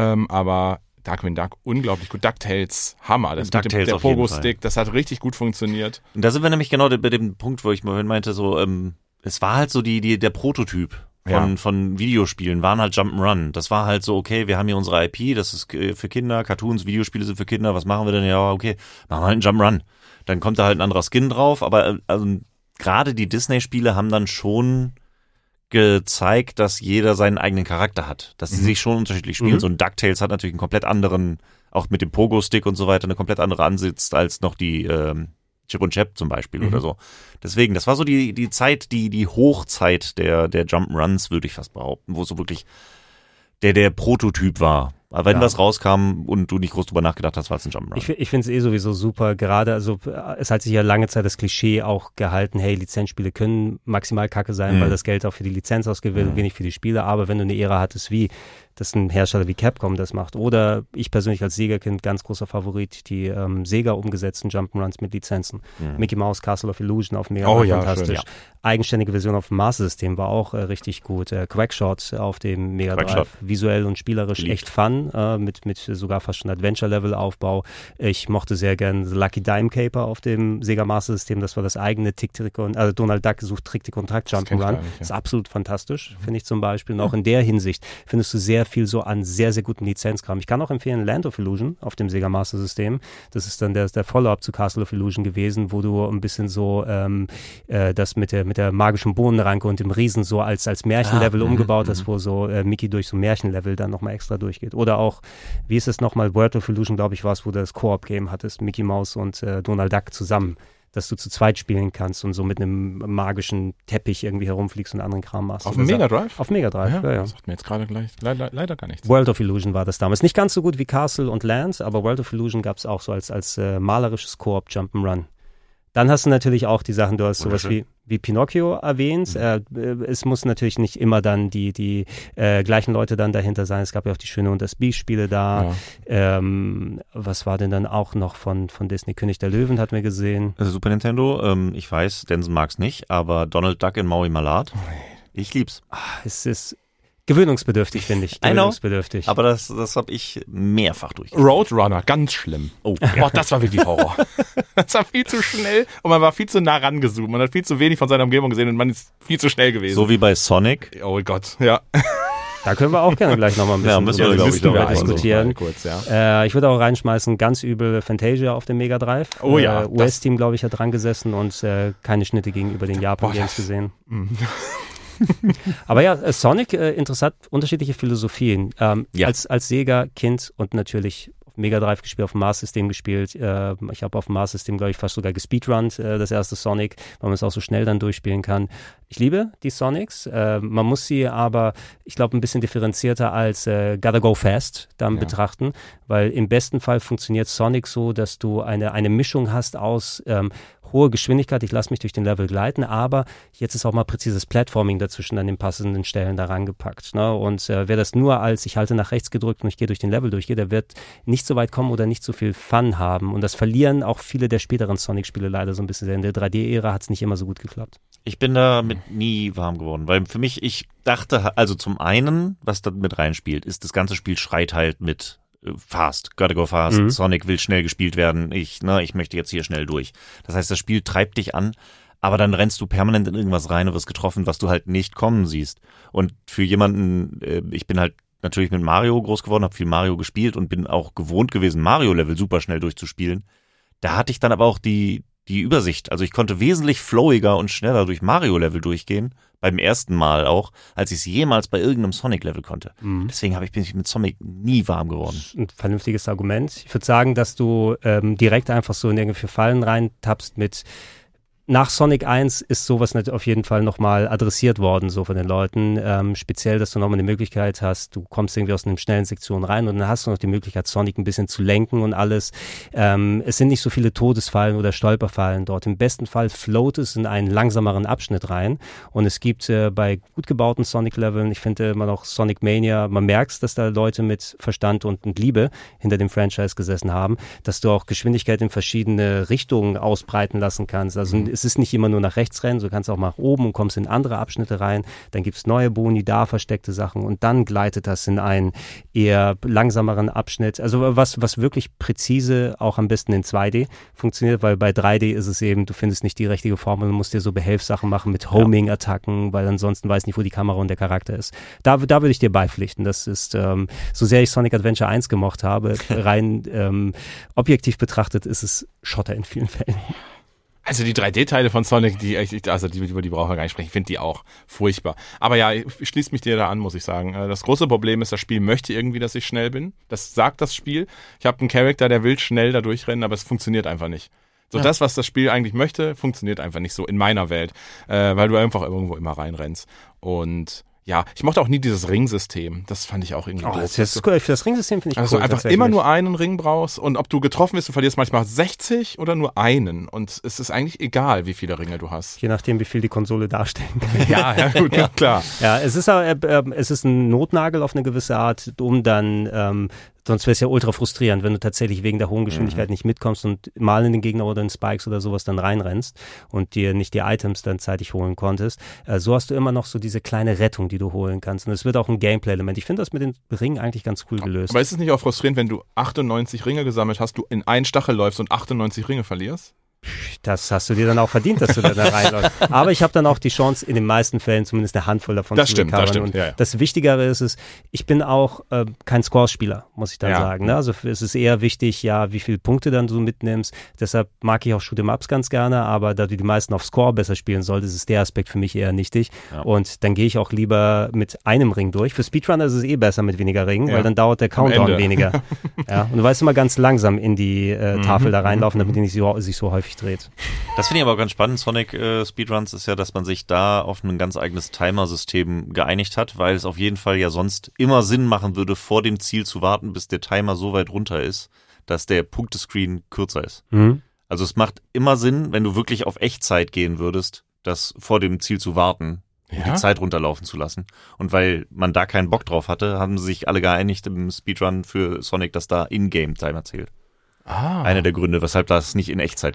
Aber Darkwing Duck, unglaublich gut. DuckTales, Hammer. Das mit der Pogo-Stick, das hat richtig gut funktioniert. Und da sind wir nämlich genau bei dem Punkt, wo ich mal meinte, so, es war halt so der Prototyp von Videospielen, waren halt Jump'n'Run. Das war halt so, okay, wir haben hier unsere IP, das ist für Kinder, Cartoons, Videospiele sind für Kinder, was machen wir denn? Ja, okay, machen wir halt einen Jump'n'Run. Dann kommt da halt ein anderer Skin drauf, aber also, gerade die Disney-Spiele haben dann schon gezeigt, dass jeder seinen eigenen Charakter hat, dass sie sich schon unterschiedlich spielen. So ein DuckTales hat natürlich einen komplett anderen, auch mit dem Pogo-Stick und so weiter, eine komplett andere Ansicht als noch die Chip und Chap zum Beispiel oder so. Deswegen, das war so die Zeit, die Hochzeit der Jump'n'Runs, würde ich fast behaupten, wo so wirklich der Prototyp war. Aber wenn was rauskam und du nicht groß drüber nachgedacht hast, war es ein Jump'n'Run. Ich finde es sowieso super, gerade, also es hat sich ja lange Zeit das Klischee auch gehalten, hey, Lizenzspiele können maximal kacke sein, weil das Geld auch für die Lizenz ausgewählt und wenig für die Spiele, aber wenn du eine Ära hattest wie, dass ein Hersteller wie Capcom das macht, oder ich persönlich als Sega-Kind, ganz großer Favorit, die Sega umgesetzten Jump'n'Runs mit Lizenzen. Mickey Mouse, Castle of Illusion auf Mega Drive, fantastisch. Schön, eigenständige Version auf dem Master System war auch richtig gut. Quackshot auf dem Mega Drive, visuell und spielerisch echt fun, mit sogar fast schon Adventure-Level-Aufbau. Ich mochte sehr gern The Lucky Dime Caper auf dem Sega Master System, das war das eigene also Donald Duck sucht Trick, Tick und Track Jump'n'Run. Ist absolut fantastisch, finde ich zum Beispiel. Und auch in der Hinsicht findest du sehr viel so an sehr, sehr guten Lizenzkram. Ich kann auch empfehlen Land of Illusion auf dem Sega Master System. Das ist dann der Follow-up zu Castle of Illusion gewesen, wo du ein bisschen so das mit der magischen Bohnenranke und dem Riesen so als Märchenlevel umgebaut hast, wo so Mickey durch so Märchenlevel dann nochmal extra durchgeht. Oder auch, wie ist es nochmal, World of Illusion, glaube ich, war es, wo du das Koop-Game hattest, Mickey Mouse und Donald Duck zusammen, dass du zu zweit spielen kannst und so mit einem magischen Teppich irgendwie herumfliegst und anderen Kram machst. Auf dem Mega Drive? Auf Mega Drive, ja. Das sagt mir jetzt gerade gleich leider gar nichts. World of Illusion war das damals. Nicht ganz so gut wie Castle und Lands, aber World of Illusion gab es auch so als malerisches Koop Jump'n'Run. Dann hast du natürlich auch die Sachen, du hast sowas wie Pinocchio erwähnt. Es muss natürlich nicht immer dann die gleichen Leute dann dahinter sein. Es gab ja auch die Schöne und das Biest-Spiele da. Ja. Was war denn dann auch noch von Disney? König der Löwen hatten wir gesehen. Also Super Nintendo, ich weiß, Denson mag's nicht, aber Donald Duck in Maui Malad, ich lieb's. Es ist gewöhnungsbedürftig, finde ich. Gewöhnungsbedürftig. Aber das habe ich mehrfach durchgespielt. Roadrunner, ganz schlimm. Oh, das war wirklich Horror. Das war viel zu schnell und man war viel zu nah rangezoomt. Man hat viel zu wenig von seiner Umgebung gesehen und man ist viel zu schnell gewesen. So wie bei Sonic. Oh Gott, ja. Da können wir auch gerne gleich nochmal ein bisschen drüber diskutieren. Kurz, ich würde auch reinschmeißen, ganz übel Fantasia auf dem Mega Drive. Oh ja. US-Team, glaube ich, hat dran gesessen und keine Schnitte gegenüber den Japan-Games gesehen. Aber ja, Sonic, interessant, unterschiedliche Philosophien. Als Sega-Kind und natürlich auf Mega Drive gespielt, auf dem Mars-System gespielt. Ich habe auf dem Mars-System, glaube ich, fast sogar gespeedrunnt, das erste Sonic, weil man es auch so schnell dann durchspielen kann. Ich liebe die Sonics. Man muss sie aber, ich glaube, ein bisschen differenzierter als Gotta Go Fast dann betrachten, weil im besten Fall funktioniert Sonic so, dass du eine Mischung hast aus hohe Geschwindigkeit, ich lasse mich durch den Level gleiten, aber jetzt ist auch mal präzises Platforming dazwischen an den passenden Stellen da rangepackt. Ne? Und wer das nur als ich halte nach rechts gedrückt und ich gehe durch den Level durchgehe, der wird nicht so weit kommen oder nicht so viel Fun haben. Und das verlieren auch viele der späteren Sonic-Spiele leider so ein bisschen. In der 3D-Ära hat es nicht immer so gut geklappt. Ich bin damit nie warm geworden, weil für mich, ich dachte, also zum einen, was da mit reinspielt, ist, das ganze Spiel schreit halt mit fast, gotta go fast, Sonic will schnell gespielt werden, ich möchte jetzt hier schnell durch. Das heißt, das Spiel treibt dich an, aber dann rennst du permanent in irgendwas rein und wirst getroffen, was du halt nicht kommen siehst. Und für jemanden, ich bin halt natürlich mit Mario groß geworden, habe viel Mario gespielt und bin auch gewohnt gewesen, Mario-Level super schnell durchzuspielen. Da hatte ich dann aber auch die Übersicht. Also ich konnte wesentlich flowiger und schneller durch Mario-Level durchgehen, beim ersten Mal auch, als ich es jemals bei irgendeinem Sonic-Level konnte. Deswegen bin ich mit Sonic nie warm geworden. Ein vernünftiges Argument. Ich würde sagen, dass du direkt einfach so in irgendwelche Fallen reintappst mit nach Sonic 1 ist sowas auf jeden Fall nochmal adressiert worden, so von den Leuten. Speziell, dass du nochmal die Möglichkeit hast, du kommst irgendwie aus einer schnellen Sektion rein und dann hast du noch die Möglichkeit, Sonic ein bisschen zu lenken und alles. Es sind nicht so viele Todesfallen oder Stolperfallen dort. Im besten Fall float es in einen langsameren Abschnitt rein. Und es gibt bei gut gebauten Sonic-Leveln, ich finde immer noch Sonic Mania, man merkt, dass da Leute mit Verstand und Liebe hinter dem Franchise gesessen haben, dass du auch Geschwindigkeit in verschiedene Richtungen ausbreiten lassen kannst. Also es ist nicht immer nur nach rechts rennen, du kannst auch nach oben und kommst in andere Abschnitte rein, dann gibt es neue Boni, da versteckte Sachen und dann gleitet das in einen eher langsameren Abschnitt. Also was wirklich präzise auch am besten in 2D funktioniert, weil bei 3D ist es eben, du findest nicht die richtige Formel, du musst dir so Behelfssachen machen mit Homing-Attacken, weil ansonsten weiß nicht, wo die Kamera und der Charakter ist. Da würde ich dir beipflichten. Das ist, so sehr ich Sonic Adventure 1 gemocht habe, rein objektiv betrachtet ist es Schotter in vielen Fällen. Also die 3D-Teile von Sonic, über die brauchen wir gar nicht sprechen, ich finde die auch furchtbar. Aber ja, ich schließe mich dir da an, muss ich sagen. Das große Problem ist, das Spiel möchte irgendwie, dass ich schnell bin. Das sagt das Spiel. Ich habe einen Charakter, der will schnell da durchrennen, aber es funktioniert einfach nicht. So das, was das Spiel eigentlich möchte, funktioniert einfach nicht so in meiner Welt, weil du einfach irgendwo immer reinrennst. Und ja, ich mochte auch nie dieses Ringsystem. Das fand ich auch irgendwie doof. Das Ringsystem finde ich also cool. Also einfach immer nur einen Ring brauchst und ob du getroffen wirst, du verlierst manchmal 60 oder nur einen. Und es ist eigentlich egal, wie viele Ringe du hast. Je nachdem, wie viel die Konsole darstellen kann. Ja, gut, klar. Ja, es ist ein Notnagel auf eine gewisse Art, um dann sonst wäre es ja ultra frustrierend, wenn du tatsächlich wegen der hohen Geschwindigkeit nicht mitkommst und mal in den Gegner oder in Spikes oder sowas dann reinrennst und dir nicht die Items dann zeitig holen konntest. So hast du immer noch so diese kleine Rettung, die du holen kannst. Und es wird auch ein Gameplay-Element. Ich finde das mit den Ringen eigentlich ganz cool gelöst. Aber ist es nicht auch frustrierend, wenn du 98 Ringe gesammelt hast, du in einen Stachel läufst und 98 Ringe verlierst? Das hast du dir dann auch verdient, dass du da reinläufst. Aber ich habe dann auch die Chance, in den meisten Fällen zumindest eine Handvoll davon zu recovern. Das stimmt. Und das Wichtigere ist ich bin auch kein Scores-Spieler, muss ich dann sagen. Ne? Also es ist eher wichtig, wie viele Punkte dann du mitnimmst. Deshalb mag ich auch Shoot'em-Ups ganz gerne, aber da du die meisten auf Score besser spielen solltest, ist der Aspekt für mich eher nichtig. Ja. Und dann gehe ich auch lieber mit einem Ring durch. Für Speedrunner ist es besser mit weniger Ringen, weil dann dauert der Countdown weniger. Ja? Und du weißt immer ganz langsam in die Tafel da reinlaufen, damit die nicht sich so häufig dreht. Das finde ich aber auch ganz spannend. Sonic Speedruns ist ja, dass man sich da auf ein ganz eigenes Timer-System geeinigt hat, weil es auf jeden Fall ja sonst immer Sinn machen würde, vor dem Ziel zu warten, bis der Timer so weit runter ist, dass der Punktescreen kürzer ist. Also es macht immer Sinn, wenn du wirklich auf Echtzeit gehen würdest, das vor dem Ziel zu warten und die Zeit runterlaufen zu lassen. Und weil man da keinen Bock drauf hatte, haben sich alle geeinigt im Speedrun für Sonic, dass da In-Game-Timer zählt. Einer der Gründe, weshalb das nicht in Echtzeit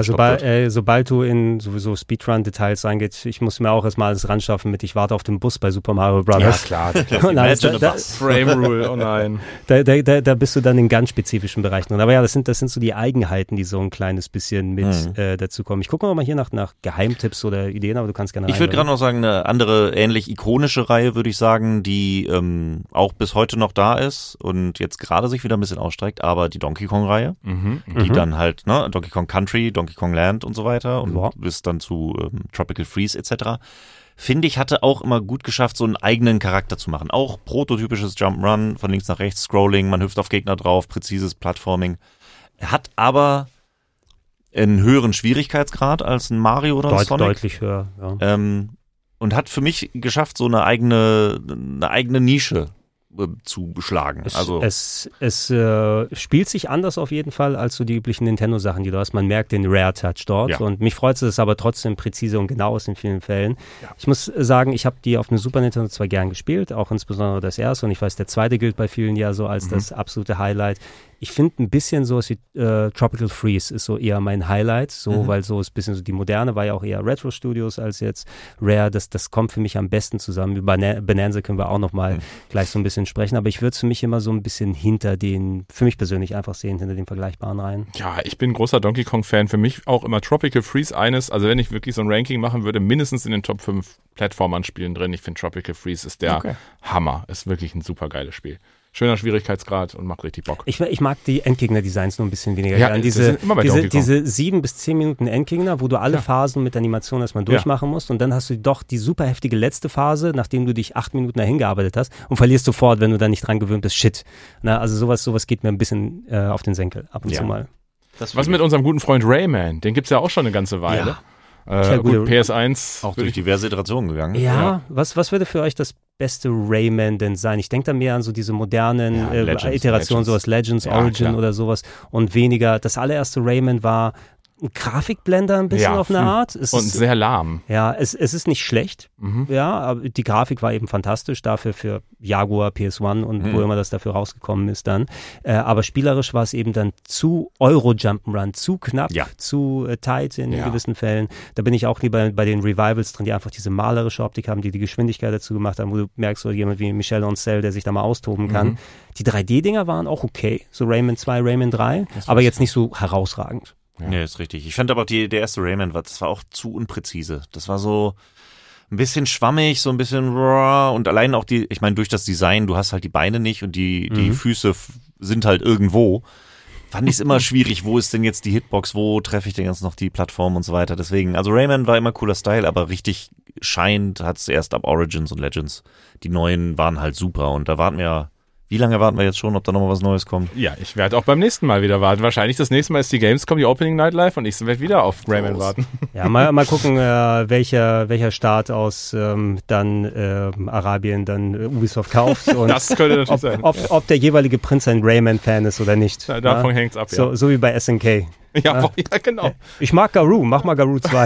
sobald du in sowieso Speedrun-Details reingeht, ich muss mir auch erstmal alles ranschaffen mit, ich warte auf den Bus bei Super Mario Bros. Ja, klar. Frame Rule, oh nein. Da bist du dann in ganz spezifischen Bereichen drin. Aber ja, das sind so die Eigenheiten, die so ein kleines bisschen mit dazu kommen. Ich gucke mal hier nach Geheimtipps oder Ideen, aber du kannst gerne Ich würde gerade noch sagen, eine andere, ähnlich ikonische Reihe, würde ich sagen, die auch bis heute noch da ist und jetzt gerade sich wieder ein bisschen ausstreckt, aber die Donkey Kong-Reihe. Die dann halt, Donkey Kong Country, Donkey Kong Land und so weiter und bis dann zu Tropical Freeze etc. Finde ich, hatte auch immer gut geschafft, so einen eigenen Charakter zu machen. Auch prototypisches Jump'n'Run, von links nach rechts Scrolling, man hüpft auf Gegner drauf, präzises Plattforming. Er hat aber einen höheren Schwierigkeitsgrad als ein Mario oder ein Sonic. Deutlich höher, ja. Und hat für mich geschafft, so eine eigene Nische zu schlagen. Es spielt sich anders auf jeden Fall als so die üblichen Nintendo-Sachen, die du hast. Man merkt den Rare-Touch dort und mich freut es aber trotzdem präzise und genau ist in vielen Fällen. Ja. Ich muss sagen, ich habe die auf dem Super Nintendo zwar gern gespielt, auch insbesondere das erste und ich weiß, der zweite gilt bei vielen ja so als das absolute Highlight. Ich finde ein bisschen sowas wie Tropical Freeze ist so eher mein Highlight, weil so ist ein bisschen so die Moderne, war ja auch eher Retro Studios als jetzt Rare, das kommt für mich am besten zusammen. Über Bonanza können wir auch nochmal gleich so ein bisschen sprechen, aber ich würde es für mich immer so ein bisschen für mich persönlich einfach sehen, hinter den vergleichbaren Reihen. Ja, ich bin ein großer Donkey Kong-Fan, für mich auch immer Tropical Freeze also wenn ich wirklich so ein Ranking machen würde, mindestens in den Top 5 Plattformern-Spielen drin. Ich finde Tropical Freeze ist der Hammer, ist wirklich ein super geiles Spiel. Schöner Schwierigkeitsgrad und macht richtig Bock. Ich mag die Endgegner-Designs nur ein bisschen weniger. Ja, diese 7 bis 10 Minuten Endgegner, wo du alle Phasen mit Animation erstmal durchmachen musst und dann hast du doch die super heftige letzte Phase, nachdem du dich 8 Minuten dahin gearbeitet hast und verlierst sofort, wenn du da nicht dran gewöhnt bist. Shit. Also sowas geht mir ein bisschen auf den Senkel ab und zu mal. Was mit unserem guten Freund Rayman? Den gibt's ja auch schon eine ganze Weile. Ja. Gut, PS1 auch durch diverse Iterationen gegangen. Ja. Was würde für euch das beste Rayman denn sein? Ich denke da mehr an so diese modernen Iterationen, sowas Legends, Origin oder sowas und weniger. Das allererste Rayman war ein Grafikblender ein bisschen auf eine Art. Und sehr lahm. Ja, es ist nicht schlecht. Ja, aber die Grafik war eben fantastisch dafür für Jaguar, PS1 und wo immer das dafür rausgekommen ist dann. Aber spielerisch war es eben dann zu Euro-Jump'n'Run, zu knapp, zu tight in gewissen Fällen. Da bin ich auch lieber bei den Revivals drin, die einfach diese malerische Optik haben, die Geschwindigkeit dazu gemacht haben, wo du merkst, so jemand wie Michel Ancel, der sich da mal austoben kann. Die 3D-Dinger waren auch okay, so Rayman 2, Rayman 3, aber jetzt nicht so herausragend. Ja. Nee, ist richtig. Ich fand aber der erste Rayman, das war auch zu unpräzise. Das war so ein bisschen schwammig, so ein bisschen raw und allein auch ich meine, durch das Design, du hast halt die Beine nicht und die Füße sind halt irgendwo. Fand ich es immer schwierig, wo ist denn jetzt die Hitbox, wo treffe ich denn jetzt noch die Plattform und so weiter. Deswegen, also Rayman war immer cooler Style, aber richtig scheint hat es erst ab Origins und Legends. Die neuen waren halt super und da wie lange warten wir jetzt schon, ob da nochmal was Neues kommt? Ja, ich werde auch beim nächsten Mal wieder warten. Wahrscheinlich das nächste Mal ist die Gamescom, die Opening Night Live und ich werde wieder auf Rayman warten. Ja, mal gucken, welcher Staat aus Arabien dann Ubisoft kauft. Und das könnte natürlich sein. Ob der jeweilige Prinz ein Rayman-Fan ist oder nicht. Ja, davon hängt's ab, ja. So wie bei SNK. Ja, genau. Ich mag Garou, mach mal Garou 2.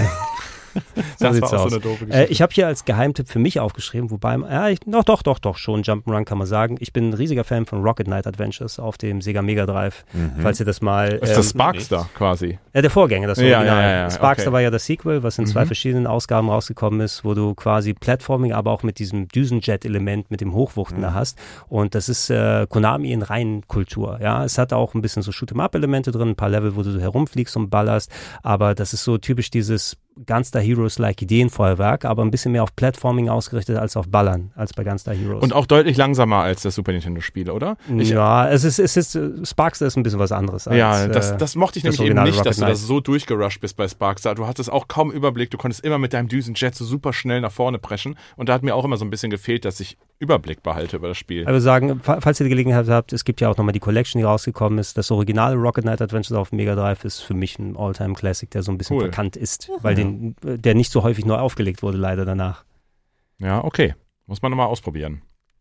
So sieht's aus. So eine doofe Geschichte. Ich habe hier als Geheimtipp für mich aufgeschrieben, wobei, doch schon Jump'n'Run kann man sagen. Ich bin ein riesiger Fan von Rocket Knight Adventures auf dem Sega Mega Drive, falls ihr das mal... Ist das Sparkster quasi? Ja, der Vorgänger, das Original. Ja, Sparkster war ja das Sequel, was in 2 verschiedenen Ausgaben rausgekommen ist, wo du quasi Platforming, aber auch mit diesem Düsenjet-Element, mit dem Hochwuchten da hast. Und das ist Konami in Reihenkultur. Ja, es hat auch ein bisschen so Shoot'em-up-Elemente drin, ein paar Level, wo du so herumfliegst und ballerst, aber das ist so typisch dieses Gunstar Heroes-like Ideenfeuerwerk, aber ein bisschen mehr auf Platforming ausgerichtet als auf Ballern, als bei Gunstar Heroes. Und auch deutlich langsamer als das Super Nintendo-Spiel, oder? Es ist Sparkster ist ein bisschen was anderes. Als, das mochte ich nämlich eben nicht, dass du da so durchgerusht bist bei Sparkster. Du hattest auch kaum Überblick, du konntest immer mit deinem Düsenjet so super schnell nach vorne preschen und da hat mir auch immer so ein bisschen gefehlt, dass ich Überblick behalte über das Spiel. Ich würde sagen, falls ihr die Gelegenheit habt, es gibt ja auch nochmal die Collection, die rausgekommen ist. Das originale Rocket Knight Adventures auf Mega Drive ist für mich ein All-Time-Classic, der so ein bisschen verkannt ist, weil der nicht so häufig neu aufgelegt wurde, leider danach. Ja, okay. Muss man nochmal ausprobieren.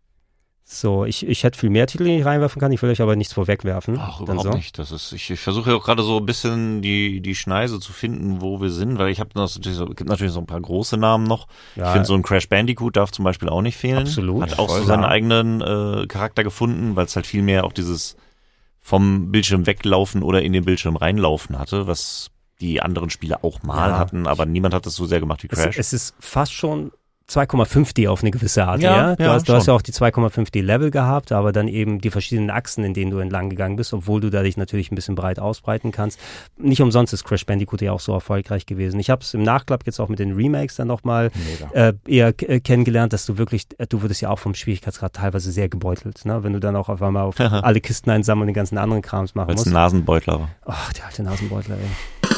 So, ich hätte viel mehr Titel, die ich reinwerfen kann, ich will euch aber nichts vorwegwerfen. Ach, überhaupt nicht. Ich versuche ja auch gerade so ein bisschen die Schneise zu finden, wo wir sind, weil es gibt natürlich so ein paar große Namen noch. Ja, ich finde, so ein Crash Bandicoot darf zum Beispiel auch nicht fehlen. Absolut. Hat auch so seinen eigenen Charakter gefunden, weil es halt viel mehr auch dieses vom Bildschirm weglaufen oder in den Bildschirm reinlaufen hatte, was die anderen Spiele auch mal hatten, aber niemand hat das so sehr gemacht wie Crash. Es ist fast schon 2,5D auf eine gewisse Art, ja? Du hast ja auch die 2,5D Level gehabt, aber dann eben die verschiedenen Achsen, in denen du entlang gegangen bist, obwohl du da dich natürlich ein bisschen breit ausbreiten kannst. Nicht umsonst ist Crash Bandicoot ja auch so erfolgreich gewesen. Ich habe es im Nachklapp jetzt auch mit den Remakes dann nochmal eher kennengelernt, dass du wurdest ja auch vom Schwierigkeitsgrad teilweise sehr gebeutelt, ne? Wenn du dann auch auf einmal auf alle Kisten einsammeln und den ganzen anderen Krams machen musst. Als Nasenbeutler war. Ach, der alte Nasenbeutler, ey.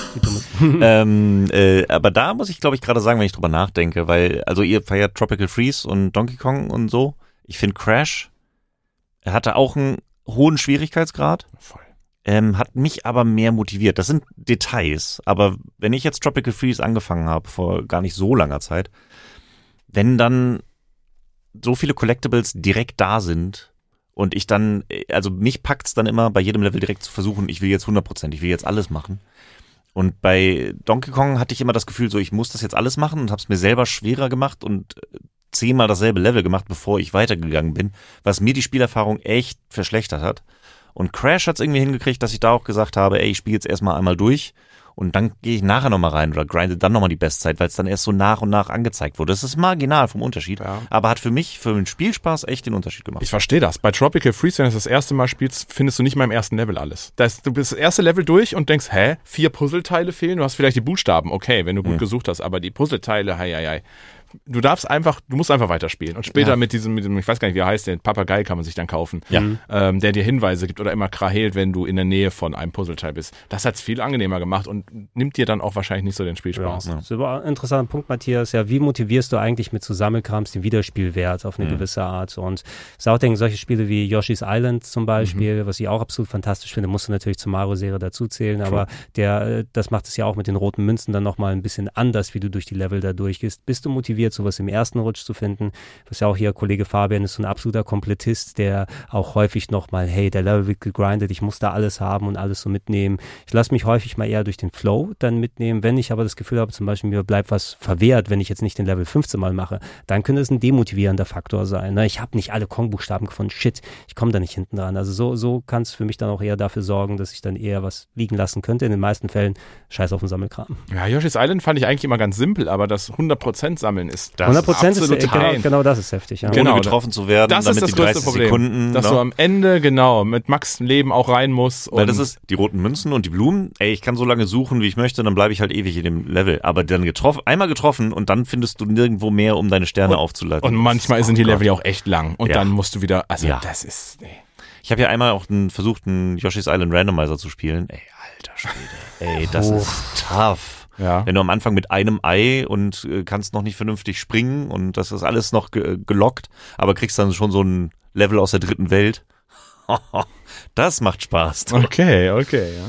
Aber da muss ich, glaube ich, gerade sagen, wenn ich drüber nachdenke, weil, also ihr feiert Tropical Freeze und Donkey Kong und so. Ich finde Crash, er hatte auch einen hohen Schwierigkeitsgrad. Voll. Hat mich aber mehr motiviert. Das sind Details, aber wenn ich jetzt Tropical Freeze angefangen habe, vor gar nicht so langer Zeit, wenn dann so viele Collectibles direkt da sind, Und ich dann, also mich packt's dann immer bei jedem Level direkt zu versuchen, ich will jetzt 100%, ich will jetzt alles machen. Und bei Donkey Kong hatte ich immer das Gefühl, so ich muss das jetzt alles machen und habe es mir selber schwerer gemacht und 10-mal dasselbe Level gemacht, bevor ich weitergegangen bin, was mir die Spielerfahrung echt verschlechtert hat. Und Crash hat's irgendwie hingekriegt, dass ich da auch gesagt habe, ey, ich spiele jetzt erstmal einmal durch und dann gehe ich nachher nochmal rein oder grinde dann nochmal die Bestzeit, weil es dann erst so nach und nach angezeigt wurde. Das ist marginal vom Unterschied, aber hat für mich, für den Spielspaß echt den Unterschied gemacht. Ich verstehe das. Bei Tropical Freeze, wenn du das erste Mal spielst, findest du nicht mal im ersten Level alles. Du bist das erste Level durch und denkst, 4 Puzzleteile fehlen? Du hast vielleicht die Buchstaben, okay, wenn du gut gesucht hast, aber die Puzzleteile, hei. Du musst einfach weiterspielen. Und später mit diesem, ich weiß gar nicht, wie er heißt, den Papagei kann man sich dann kaufen, der dir Hinweise gibt oder immer krahelt, wenn du in der Nähe von einem Puzzleteil bist. Das hat's viel angenehmer gemacht und nimmt dir dann auch wahrscheinlich nicht so den Spielspaß. Ja. Das ist aber ein interessanter Punkt, Matthias. Ja, wie motivierst du eigentlich mit so Sammelkrams den Wiederspielwert auf eine gewisse Art? Und ich auch denke, solche Spiele wie Yoshi's Island zum Beispiel, was ich auch absolut fantastisch finde, musst du natürlich zur Mario-Serie dazuzählen, aber das macht es ja auch mit den roten Münzen dann nochmal ein bisschen anders, wie du durch die Level da durchgehst. Bist du motiviert, sowas im ersten Rutsch zu finden? Was ja auch hier, Kollege Fabian ist so ein absoluter Komplettist, der auch häufig nochmal, der Level wird gegrindet, ich muss da alles haben und alles so mitnehmen. Ich lasse mich häufig mal eher durch den Flow dann mitnehmen. Wenn ich aber das Gefühl habe, zum Beispiel mir bleibt was verwehrt, wenn ich jetzt nicht den Level 15 Mal mache, dann könnte es ein demotivierender Faktor sein. Ne? Ich habe nicht alle Kong-Buchstaben gefunden, shit, ich komme da nicht hinten dran. Also so kann es für mich dann auch eher dafür sorgen, dass ich dann eher was liegen lassen könnte. In den meisten Fällen scheiß auf den Sammelkram. Ja, Yoshi's Island fand ich eigentlich immer ganz simpel, aber das 100% Sammeln ist das 100% ist genau das ist heftig. Ja. Ohne getroffen zu werden, das damit ist das die 30 größte Problem, Sekunden, dass du am Ende mit Max Leben auch rein musst. Weil das ist die roten Münzen und die Blumen. Ey, ich kann so lange suchen, wie ich möchte, dann bleibe ich halt ewig in dem Level. Aber dann einmal getroffen und dann findest du nirgendwo mehr, um deine Sterne aufzuladen. Und manchmal sind die Level ja auch echt lang. Und dann musst du wieder, das ist, Ich habe ja einmal auch versucht, einen Yoshi's Island Randomizer zu spielen. Ey, alter Schwede. Ey, das ist tough. Ja. Wenn du am Anfang mit einem Ei und kannst noch nicht vernünftig springen und das ist alles noch gelockt, aber kriegst dann schon so ein Level aus der dritten Welt. Das macht Spaß. Okay, ja.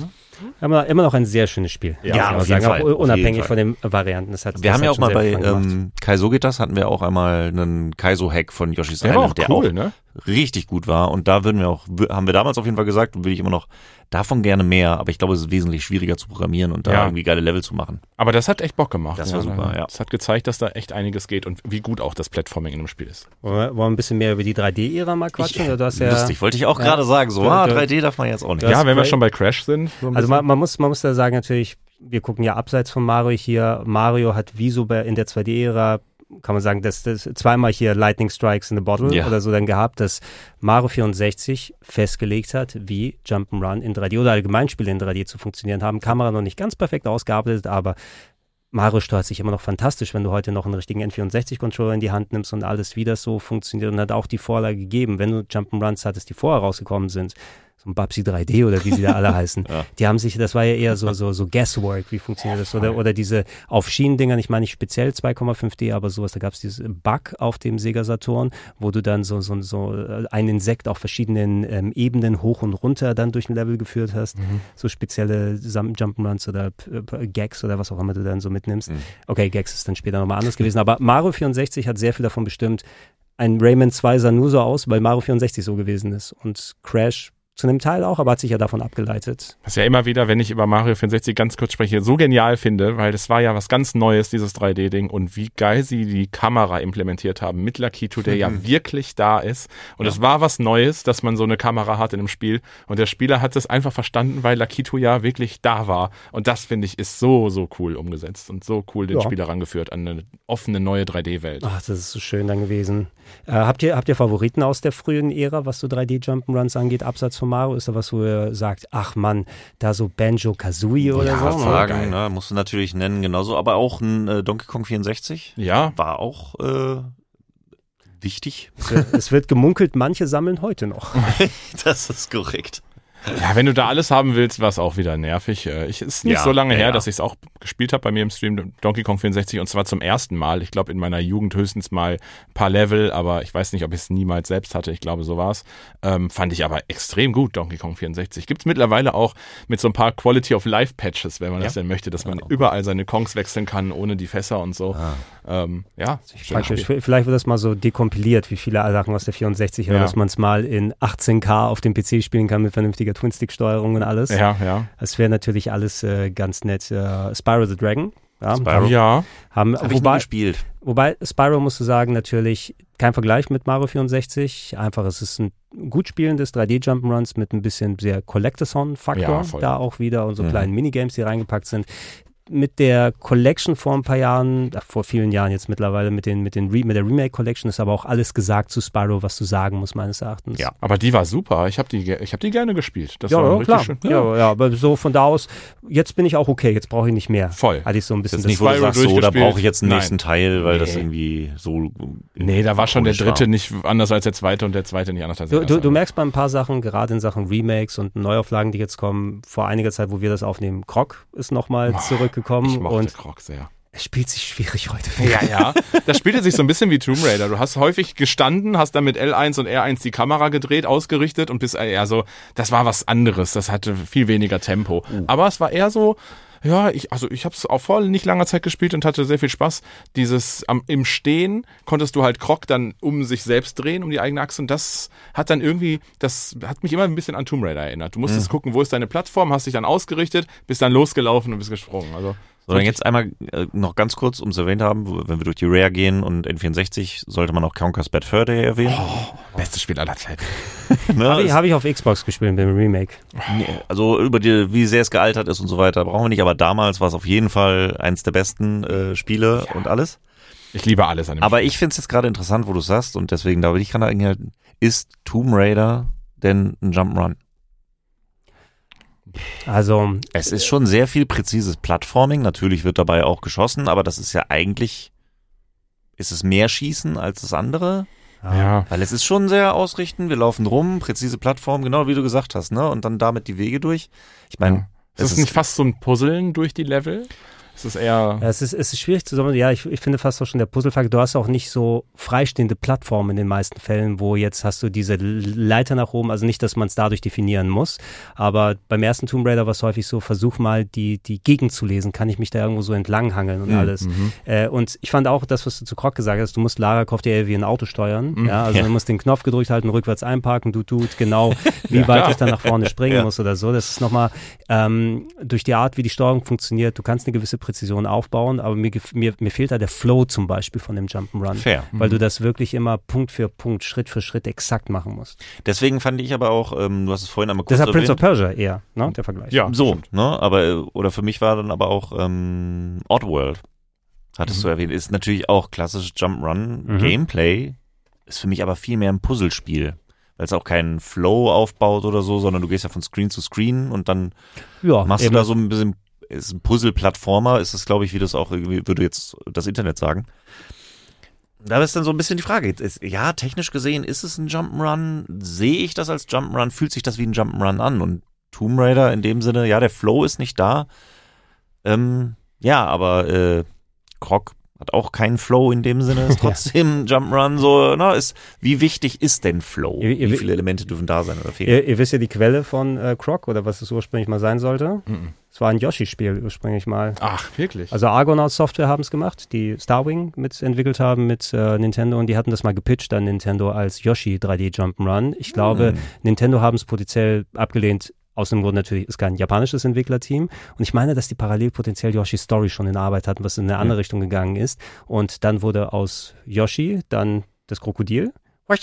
Aber immer noch ein sehr schönes Spiel. Ja, muss man sagen, auch unabhängig von den Varianten. Wir haben ja auch mal bei Kaizo geht das, hatten wir auch einmal einen Kaizo-Hack von Yoshi's Island, der auch richtig gut war. Und da haben wir damals auf jeden Fall gesagt, will ich immer noch davon gerne mehr, aber ich glaube, es ist wesentlich schwieriger zu programmieren und da irgendwie geile Level zu machen. Aber das hat echt Bock gemacht. Das war super, ja. Das hat gezeigt, dass da echt einiges geht und wie gut auch das Platforming in dem Spiel ist. Wollen wir ein bisschen mehr über die 3D-Ära mal quatschen? Lustig, wollte ich auch gerade sagen. So, 3D darf man jetzt auch nicht. Ja, wenn wir schon bei Crash sind. So also man muss da sagen, natürlich, wir gucken ja abseits von Mario hier. Mario hat wie so in der 2D-Ära, kann man sagen, das zweimal hier Lightning Strikes in the Bottle oder so dann gehabt, dass Mario 64 festgelegt hat, wie Jump'n'Run in 3D oder Allgemeinspiele in 3D zu funktionieren haben. Kamera noch nicht ganz perfekt ausgearbeitet, aber Mario steuert sich immer noch fantastisch, wenn du heute noch einen richtigen N64-Controller in die Hand nimmst und alles, wie das so funktioniert, und hat auch die Vorlage gegeben, wenn du Jump'n'Runs hattest, die vorher rausgekommen sind, so ein Babsi 3D oder wie sie da alle heißen, die haben sich, das war ja eher so Guesswork, wie funktioniert das, oder diese auf Schienendingern, ich meine nicht speziell 2,5D, aber sowas, da gab es dieses Bug auf dem Sega Saturn, wo du dann so ein Insekt auf verschiedenen Ebenen hoch und runter dann durch ein Level geführt hast, so spezielle Jump'n'Runs oder Gags oder was auch immer du dann so mitnimmst. Okay, Gags ist dann später nochmal anders gewesen, aber Mario 64 hat sehr viel davon bestimmt. Ein Rayman 2 sah nur so aus, weil Mario 64 so gewesen ist, und Crash zu einem Teil auch, aber hat sich ja davon abgeleitet. Was ja immer wieder, wenn ich über Mario 64 ganz kurz spreche, so genial finde, weil das war ja was ganz Neues, dieses 3D-Ding, und wie geil sie die Kamera implementiert haben mit Lakitu, der ja wirklich da ist. Und es war was Neues, dass man so eine Kamera hat in einem Spiel, und der Spieler hat es einfach verstanden, weil Lakitu ja wirklich da war. Und das, finde ich, ist so cool umgesetzt und so cool den Spieler rangeführt an eine offene neue 3D-Welt. Ach, das ist so schön dann gewesen. Habt ihr Favoriten aus der frühen Ära, was so 3D-Jump'n'Runs angeht, abseits von Mario? Ist da was, wo ihr sagt, ach Mann, da so Banjo-Kazooie oder so? Sagen, ne, musst du natürlich nennen, genauso. Aber auch ein Donkey Kong 64 war auch wichtig. Es wird gemunkelt, manche sammeln heute noch. Das ist korrekt. Ja, wenn du da alles haben willst, war es auch wieder nervig. Ist nicht so lange her, dass ich es auch gespielt habe bei mir im Stream, Donkey Kong 64, und zwar zum ersten Mal. Ich glaube, in meiner Jugend höchstens mal ein paar Level, aber ich weiß nicht, ob ich es niemals selbst hatte. Ich glaube, so war's. Fand ich aber extrem gut, Donkey Kong 64. Gibt's mittlerweile auch mit so ein paar Quality-of-Life-Patches, wenn man das denn möchte, dass man überall seine Kongs wechseln kann, ohne die Fässer und so. Praktisch. Vielleicht wird das mal so dekompiliert, wie viele Sachen aus der 64, oder dass man es mal in 18K auf dem PC spielen kann mit vernünftiger Twin-Stick-Steuerung und alles. Ja. Das wäre natürlich alles ganz nett. Spyro the Dragon. Spyro? Ja. Hab ich nie gespielt. Wobei Spyro, musst du sagen, natürlich kein Vergleich mit Mario 64. Einfach, es ist ein gut spielendes 3D-Jump'n'Runs mit ein bisschen sehr Collectathon-Faktor da auch wieder und so kleinen Minigames, die reingepackt sind. Mit der Collection vor ein paar Jahren, vor vielen Jahren jetzt mittlerweile, mit der Remake Collection ist aber auch alles gesagt zu Spyro, was du sagen musst, meines Erachtens. Ja, aber die war super. Ich hab die gerne gespielt. Das war richtig klar. Schön. Ja, aber so von da aus, jetzt bin ich auch okay, jetzt brauche ich nicht mehr. Voll. Hatte ich so ein bisschen das nicht, wo du sagst, so, da brauche ich jetzt einen nächsten Teil, weil das irgendwie so... Nee, da war schon der dritte nicht anders als der zweite und der zweite nicht anders als der erste. Du merkst bei ein paar Sachen, gerade in Sachen Remakes und Neuauflagen, die jetzt kommen, vor einiger Zeit, wo wir das aufnehmen, Croc ist nochmal zurückgekommen. Ich mochte Croc sehr. Es spielt sich schwierig heute. Ja. Das spielte sich so ein bisschen wie Tomb Raider. Du hast häufig gestanden, hast dann mit L1 und R1 die Kamera gedreht, ausgerichtet und bist eher so, das war was anderes. Das hatte viel weniger Tempo. Aber es war eher so, ja, ich habe es auch vor nicht langer Zeit gespielt und hatte sehr viel Spaß. Im Stehen konntest du halt Croc dann um sich selbst drehen, um die eigene Achse, und das hat mich immer ein bisschen an Tomb Raider erinnert. Du musstest gucken, wo ist deine Plattform, hast dich dann ausgerichtet, bist dann losgelaufen und bist gesprungen. Also Sondern jetzt einmal noch ganz kurz, um es erwähnt haben, wenn wir durch die Rare gehen und N64, sollte man auch Conker's Bad Fur Day erwähnen. Bestes Spiel aller Zeiten. Habe ich auf Xbox gespielt mit dem Remake. Also wie sehr es gealtert ist und so weiter, brauchen wir nicht, aber damals war es auf jeden Fall eins der besten Spiele und alles. Ich liebe alles an dem Aber Spiel. ich finde es jetzt gerade interessant, wo du sagst, und deswegen glaube ich, kann da einhalten, ist Tomb Raider denn ein Jump'n'Run? Also es ist schon sehr viel präzises Plattforming, natürlich wird dabei auch geschossen, aber das ist ja eigentlich, ist es mehr Schießen als das andere? Ja. Weil es ist schon sehr ausrichten, wir laufen rum, präzise Plattform, genau wie du gesagt hast, ne? Und dann damit die Wege durch. Ich meine, Ist es nicht fast so ein Puzzeln durch die Level? Es ist eher... Ja, es ist schwierig zu sagen. Ja, ich finde fast auch schon der Puzzlefaktor. Du hast auch nicht so freistehende Plattformen in den meisten Fällen, wo jetzt hast du diese Leiter nach oben. Also nicht, dass man es dadurch definieren muss. Aber beim ersten Tomb Raider war es häufig so, versuch mal die Gegend zu lesen. Kann ich mich da irgendwo so entlanghangeln und alles. Und ich fand auch das, was du zu Croc gesagt hast, du musst Lara Croft ja wie ein Auto steuern. Ja, also du musst den Knopf gedrückt halten, rückwärts einparken, genau, wie weit ich dann nach vorne springen muss oder so. Das ist nochmal durch die Art, wie die Steuerung funktioniert. Du kannst eine gewisse Präzision aufbauen, aber mir fehlt da der Flow zum Beispiel von dem Jump'n'Run. Fair. Weil du das wirklich immer Punkt für Punkt, Schritt für Schritt exakt machen musst. Deswegen fand ich aber auch, du hast es vorhin einmal kurz Deshalb erwähnt. Prince of Persia eher, ne, der Vergleich. Ja, So, stimmt. ne, aber, oder für mich war dann aber auch Oddworld, hattest du erwähnt, ist natürlich auch klassisches Jump'n'Run. Gameplay ist für mich aber viel mehr ein Puzzlespiel, weil es auch keinen Flow aufbaut oder so, sondern du gehst ja von Screen zu Screen und dann machst du da so ein bisschen, ist ein Puzzle-Plattformer, ist es, glaube ich, wie das auch irgendwie, würde jetzt das Internet sagen. Da ist dann so ein bisschen die Frage, ja, technisch gesehen ist es ein Jump'n'Run, sehe ich das als Jump'n'Run, fühlt sich das wie ein Jump'n'Run an? Und Tomb Raider in dem Sinne, ja, der Flow ist nicht da, ja, aber Croc hat auch keinen Flow in dem Sinne, ist trotzdem Jump'n'Run so, wie wichtig ist denn Flow? Wie viele Elemente dürfen da sein oder fehlen? Ihr wisst ja die Quelle von Croc oder was es ursprünglich mal sein sollte. Es war ein Yoshi-Spiel ursprünglich mal. Ach, wirklich? Also Argonaut Software haben es gemacht, die Starwing mitentwickelt haben mit Nintendo, und die hatten das mal gepitcht an Nintendo als Yoshi 3D Jump'n'Run. Ich glaube, Nintendo haben es potenziell abgelehnt. Aus dem Grund natürlich ist kein japanisches Entwicklerteam. Und ich meine, dass die parallel potenziell Yoshi Story schon in Arbeit hatten, was in eine andere Richtung gegangen ist. Und dann wurde aus Yoshi dann das Krokodil. Und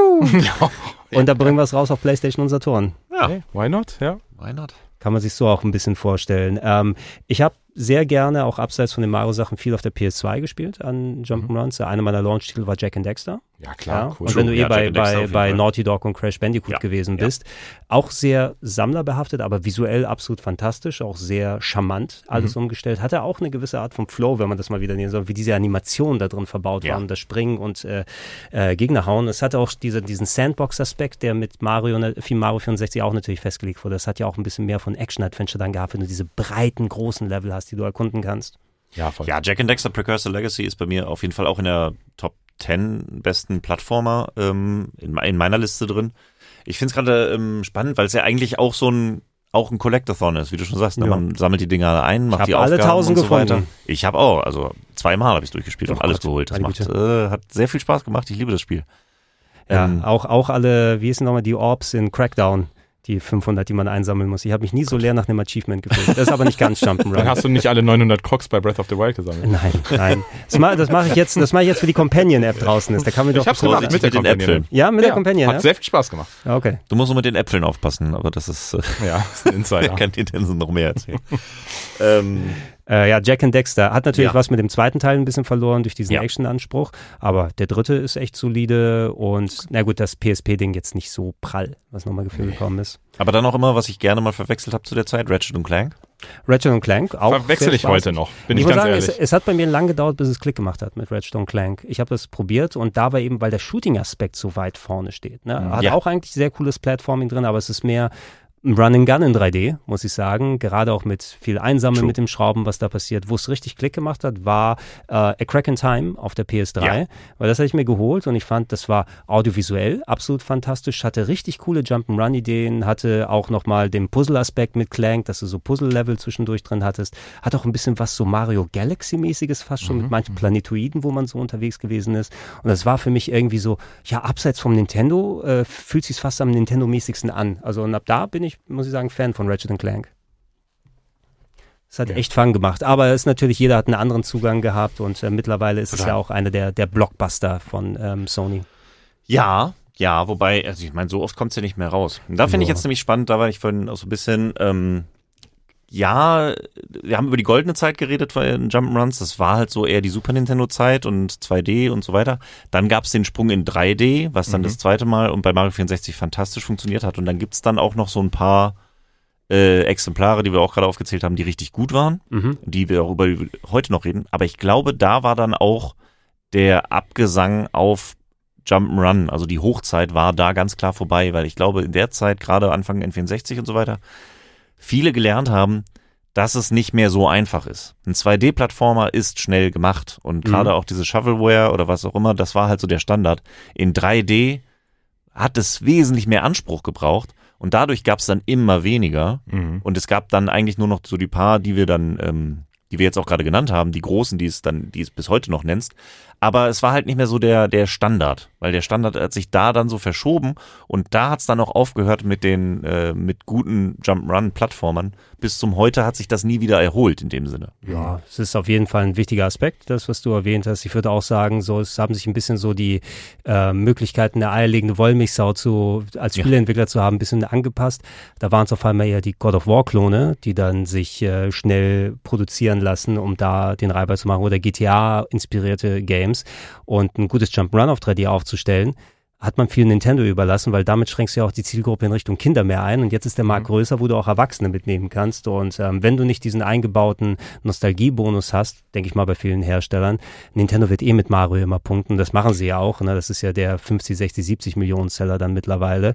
da bringen wir es raus auf PlayStation und Saturn. Ja, hey, why not? Ja. Why not? Kann man sich so auch ein bisschen vorstellen. Ich habe sehr gerne, auch abseits von den Mario-Sachen, viel auf der PS2 gespielt an Jump'n'Runs. Einer meiner Launch-Titel war Jak and Daxter. Ja, klar, cool. Und wenn du Ja, bei Jack and Dexter auf jeden Fall. Naughty Dog und Crash Bandicoot gewesen bist, auch sehr sammlerbehaftet, aber visuell absolut fantastisch, auch sehr charmant alles umgestellt. Hatte auch eine gewisse Art von Flow, wenn man das mal wieder nehmen soll, wie diese Animationen da drin verbaut waren, das Springen und Gegner hauen. Es hatte auch diesen Sandbox-Aspekt, der mit Mario 64 auch natürlich festgelegt wurde. Das hat ja auch ein bisschen mehr von Action-Adventure dann gehabt, wenn du diese breiten, großen Level hast, die du erkunden kannst. Ja, voll. Ja, Jak and Daxter Precursor Legacy ist bei mir auf jeden Fall auch in der Top 10 besten Plattformer in meiner Liste drin. Ich finde es gerade spannend, weil es ja eigentlich auch auch ein Collectathon ist, wie du schon sagst. Ne? Man sammelt die Dinger ein, macht die Aufgaben alle 1000 und so weiter. gefunden. Ich habe auch, also 2-mal habe ich durchgespielt und alles Gott, geholt. Das meine Güte. hat sehr viel Spaß gemacht. Ich liebe das Spiel. Ja, auch alle, wie hießen nochmal die Orbs in Crackdown, die 500, die man einsammeln muss. Ich habe mich nie so leer nach einem Achievement gefühlt. Das ist aber nicht ganz Jump'n'Run. Dann hast du nicht alle 900 Crocs bei Breath of the Wild gesammelt. Nein. Das mache ich jetzt für die Companion-App draußen ist. Da kann man doch Ich hab's gemacht mit der den Companion. Äpfeln. Ja, mit der Companion, Hat sehr viel Spaß gemacht. ja? Okay. Du musst nur mit den Äpfeln aufpassen, aber das ist Ja, ist ein Insider. kann die Tensen noch mehr erzählen. Ja, Jak and Daxter hat natürlich Ja. was mit dem zweiten Teil ein bisschen verloren durch diesen Ja. Action-Anspruch, aber der dritte ist echt solide und na gut, das PSP-Ding jetzt nicht so prall, was nochmal gefühlt gekommen ist. Aber dann auch immer, was ich gerne mal verwechselt habe zu der Zeit, Ratchet & Clank. Ratchet & Clank auch. Verwechsel sehr ich heute spaßig. noch, bin Ich ich muss ganz sagen, ehrlich. es hat bei mir lang gedauert, bis es Klick gemacht hat mit Ratchet & Clank. Ich habe das probiert und da war eben, weil der Shooting-Aspekt so weit vorne steht. Ne? Hat Ja. auch eigentlich sehr cooles Platforming drin, aber es ist mehr ein Run-and-Gun in 3D, muss ich sagen. Gerade auch mit viel Einsammeln mit dem Schrauben, was da passiert. Wo es richtig Klick gemacht hat, war A Crack in Time auf der PS3. Weil das hatte ich mir geholt und ich fand, das war audiovisuell absolut fantastisch. Hatte richtig coole Jump'n'Run-Ideen. Hatte auch nochmal den Puzzle-Aspekt mit Clank, dass du so Puzzle-Level zwischendurch drin hattest. Hat auch ein bisschen was so Mario Galaxy-mäßiges fast schon mit manchen Planetoiden, wo man so unterwegs gewesen ist. Und das war für mich irgendwie so, ja, abseits vom Nintendo fühlt sich fast am Nintendo-mäßigsten an. Also und ab da bin ich, muss ich sagen, Fan von Ratchet & Clank. Es hat echt Fun gemacht, aber es ist natürlich, jeder hat einen anderen Zugang gehabt und mittlerweile ist es ja auch einer der Blockbuster von Sony. Ja, wobei, also ich meine, so oft kommt's ja nicht mehr raus. Und da finde ich jetzt nämlich spannend, da war ich vorhin auch so ein bisschen, ja, wir haben über die goldene Zeit geredet von Jump'n'Runs, das war halt so eher die Super Nintendo-Zeit und 2D und so weiter. Dann gab's den Sprung in 3D, was dann das zweite Mal und bei Mario 64 fantastisch funktioniert hat. Und dann gibt's dann auch noch so ein paar Exemplare, die wir auch gerade aufgezählt haben, die richtig gut waren, die wir auch über heute noch reden. Aber ich glaube, da war dann auch der Abgesang auf Jump'n'Run, also die Hochzeit war da ganz klar vorbei, weil ich glaube, in der Zeit, gerade Anfang N64 und so weiter, viele gelernt haben, dass es nicht mehr so einfach ist. Ein 2D-Plattformer ist schnell gemacht und gerade auch diese Shovelware oder was auch immer, das war halt so der Standard. In 3D hat es wesentlich mehr Anspruch gebraucht und dadurch gab es dann immer weniger und es gab dann eigentlich nur noch so die paar, die wir dann, die wir jetzt auch gerade genannt haben, die großen, die es bis heute noch nennst. Aber es war halt nicht mehr so der Standard, weil der Standard hat sich da dann so verschoben und da hat es dann auch aufgehört mit den mit guten Jump'n'Run-Plattformern. Bis zum heute hat sich das nie wieder erholt in dem Sinne. Ja, es ist auf jeden Fall ein wichtiger Aspekt, das, was du erwähnt hast. Ich würde auch sagen, so, es haben sich ein bisschen so die Möglichkeiten der eierlegende Wollmilchsau als Spieleentwickler zu haben, ein bisschen angepasst. Da waren es auf einmal eher die God of War-Klone, die dann sich schnell produzieren lassen, um da den Reiber zu machen, oder GTA-inspirierte Games. Und ein gutes Jump'n'Run auf 3D aufzustellen, hat man viel Nintendo überlassen, weil damit schränkst du ja auch die Zielgruppe in Richtung Kinder mehr ein und jetzt ist der Markt größer, wo du auch Erwachsene mitnehmen kannst und wenn du nicht diesen eingebauten Nostalgiebonus hast, denke ich mal bei vielen Herstellern, Nintendo wird mit Mario immer punkten, das machen sie ja auch, ne? Das ist ja der 50, 60, 70 Millionen Seller dann mittlerweile,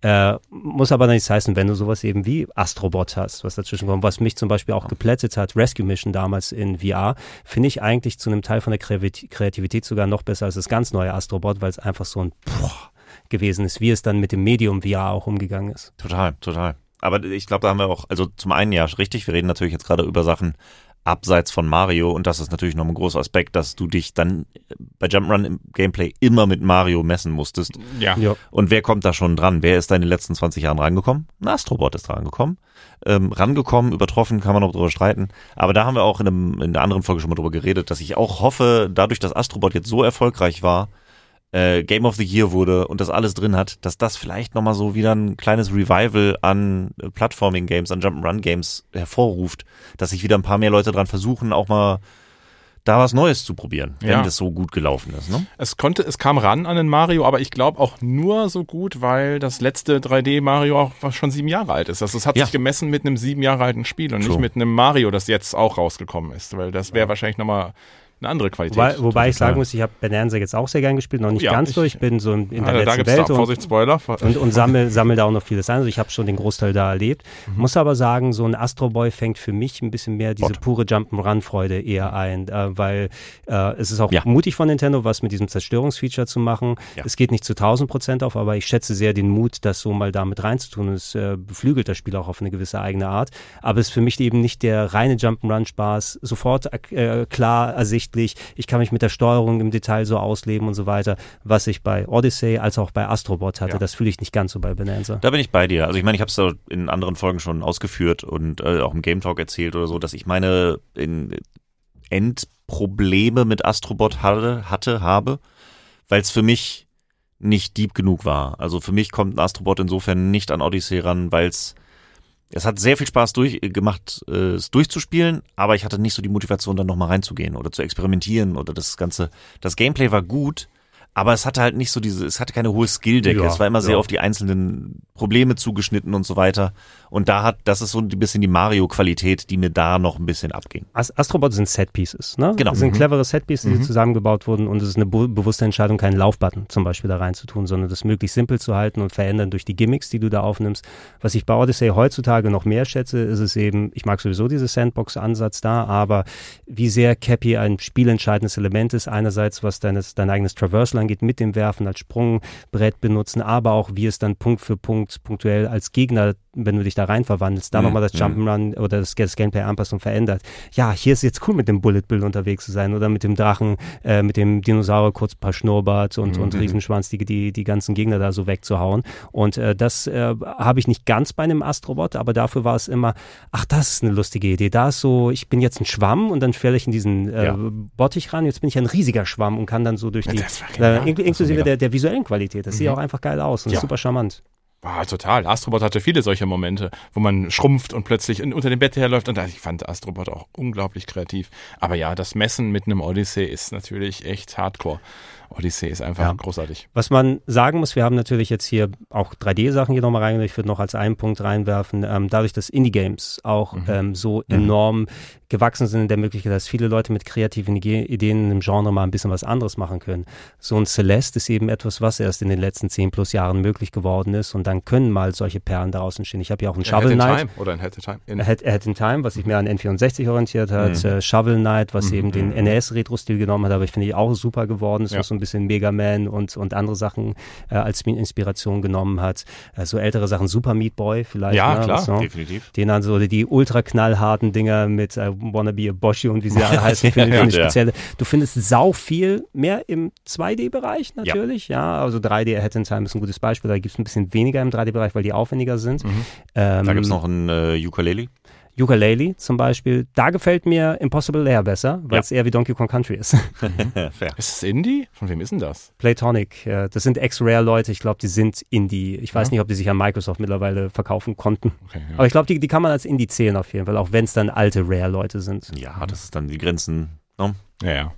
muss aber nicht heißen, wenn du sowas eben wie Astrobot hast, was dazwischen kommt, was mich zum Beispiel auch geplättet hat, Rescue Mission damals in VR, finde ich eigentlich zu einem Teil von der Kreativität sogar noch besser als das ganz neue Astrobot, weil es einfach so ein gewesen ist, wie es dann mit dem Medium VR auch umgegangen ist. Total. Aber ich glaube, da haben wir auch, also zum einen ja richtig, wir reden natürlich jetzt gerade über Sachen abseits von Mario und das ist natürlich noch ein großer Aspekt, dass du dich dann bei Jump'n'Run im Gameplay immer mit Mario messen musstest. Ja. Und wer kommt da schon dran? Wer ist da in den letzten 20 Jahren rangekommen? Ein Astrobot ist rangekommen. Übertroffen, kann man noch drüber streiten. Aber da haben wir auch in einer anderen Folge schon mal drüber geredet, dass ich auch hoffe, dadurch, dass Astrobot jetzt so erfolgreich war, Game of the Year wurde und das alles drin hat, dass das vielleicht nochmal so wieder ein kleines Revival an Platforming-Games, an Jump'n'Run-Games hervorruft, dass sich wieder ein paar mehr Leute dran versuchen, auch mal da was Neues zu probieren, wenn Ja. das so gut gelaufen ist. Ne? Es kam ran an den Mario, aber ich glaube auch nur so gut, weil das letzte 3D Mario auch schon 7 Jahre alt ist. Also es hat Ja. sich gemessen mit einem 7 Jahre alten Spiel und True. nicht mit einem Mario, das jetzt auch rausgekommen ist, weil das wäre wahrscheinlich nochmal eine andere Qualität. Wobei ich sagen muss, ich habe Bonanza jetzt auch sehr gern gespielt, noch nicht Ja, ganz so. Ich bin so in der da letzten gibt's Welt Vorsicht, Spoiler. und sammel da auch noch vieles ein. Also ich habe schon den Großteil da erlebt. Muss aber sagen, so ein Astro Boy fängt für mich ein bisschen mehr diese pure Jump'n'Run-Freude eher ein, weil es ist auch mutig von Nintendo, was mit diesem Zerstörungsfeature zu machen. Ja. Es geht nicht zu 1000% auf, aber ich schätze sehr den Mut, das so mal damit reinzutun. Und es beflügelt das Spiel auch auf eine gewisse eigene Art. Aber es ist für mich eben nicht der reine Jump'n'Run-Spaß, sofort klar ersichtlich. Ich kann mich mit der Steuerung im Detail so ausleben und so weiter, was ich bei Odyssey als auch bei Astrobot hatte. Ja. Das fühle ich nicht ganz so bei Bonanza. Da bin ich bei dir. Also ich meine, ich habe es in anderen Folgen schon ausgeführt und auch im Game Talk erzählt oder so, dass ich meine Endprobleme mit Astrobot habe, weil es für mich nicht deep genug war. Also für mich kommt ein Astrobot insofern nicht an Odyssey ran, weil es hat sehr viel Spaß gemacht, es durchzuspielen, aber ich hatte nicht so die Motivation, dann nochmal reinzugehen oder zu experimentieren oder das Gameplay war gut, aber es hatte halt nicht so es hatte keine hohe Skilldecke. Ja, es war immer sehr ja. auf die einzelnen Probleme zugeschnitten und so weiter. Und das ist so ein bisschen die Mario-Qualität, die mir da noch ein bisschen abging. Astrobot sind Set-Pieces, ne? Genau. Das sind clevere Set-Pieces, die zusammengebaut wurden und es ist eine bewusste Entscheidung, keinen Laufbutton zum Beispiel da reinzutun, sondern das möglichst simpel zu halten und verändern durch die Gimmicks, die du da aufnimmst. Was ich bei Odyssey heutzutage noch mehr schätze, ist es eben, ich mag sowieso diese Sandbox-Ansatz da, aber wie sehr Cappy ein spielentscheidendes Element ist, einerseits was dein eigenes Traversal angeht, mit dem Werfen als Sprungbrett benutzen, aber auch wie es dann Punkt für Punkt punktuell als Gegner, wenn du dich da rein verwandelst, da nochmal das Jump'n'Run oder das Gameplay anpasst und verändert. Ja, hier ist jetzt cool mit dem Bullet Bill unterwegs zu sein oder mit dem Drachen, mit dem Dinosaurier kurz ein paar Schnurrbart und Riesenschwanz, die ganzen Gegner da so wegzuhauen. Und das habe ich nicht ganz bei einem Astrobot, aber dafür war es immer, ach, das ist eine lustige Idee. Da ist so, ich bin jetzt ein Schwamm und dann fälle ich in diesen Bottich ran, jetzt bin ich ein riesiger Schwamm und kann dann so durch die, inklusive der visuellen Qualität. Das sieht auch einfach geil aus und ist super charmant. War total. Astrobot hatte viele solcher Momente, wo man schrumpft und plötzlich unter dem Bett herläuft. Und ich fand Astrobot auch unglaublich kreativ. Aber ja, das Messen mit einem Odyssey ist natürlich echt hardcore. Odyssey ist einfach großartig. Was man sagen muss, wir haben natürlich jetzt hier auch 3D-Sachen hier nochmal reingenommen. Ich würde noch als einen Punkt reinwerfen, dadurch, dass Indie-Games auch so enorm gewachsen sind in der Möglichkeit, dass viele Leute mit kreativen Ideen im Genre mal ein bisschen was anderes machen können. So ein Celeste ist eben etwas, was erst in den letzten 10 plus Jahren möglich geworden ist und dann können mal solche Perlen daraus entstehen. Ich habe ja auch ein Shovel Knight. Oder ein Head in Time. Head in Time, was sich mehr an N64 orientiert hat. Shovel Knight, was eben den NES-Retro-Stil genommen hat, aber ich finde ich auch super geworden ist, was so ein bisschen Mega Man und andere Sachen als Inspiration genommen hat. So ältere Sachen, Super Meat Boy vielleicht. Ja, klar, so. Definitiv. Den dann so die ultra knallharten Dinger mit Wanna Be a Boshi und wie sie alle heißen, für eine spezielle. Du findest sau viel mehr im 2D-Bereich natürlich, also 3D Head in Time ist ein gutes Beispiel, da gibt es ein bisschen weniger im 3D-Bereich, weil die aufwendiger sind. Da gibt es noch ein Ukulele. Ukulele zum Beispiel, da gefällt mir Impossible Lair besser, weil es eher wie Donkey Kong Country ist. Fair. Ist es Indie? Von wem ist denn das? Playtonic, das sind Ex-Rare-Leute, ich glaube, die sind Indie. Ich weiß nicht, ob die sich an Microsoft mittlerweile verkaufen konnten. Okay, Aber ich glaube, die kann man als Indie zählen auf jeden Fall, auch wenn es dann alte Rare-Leute sind. Ja, das ist dann die Grenzen. No? Ja.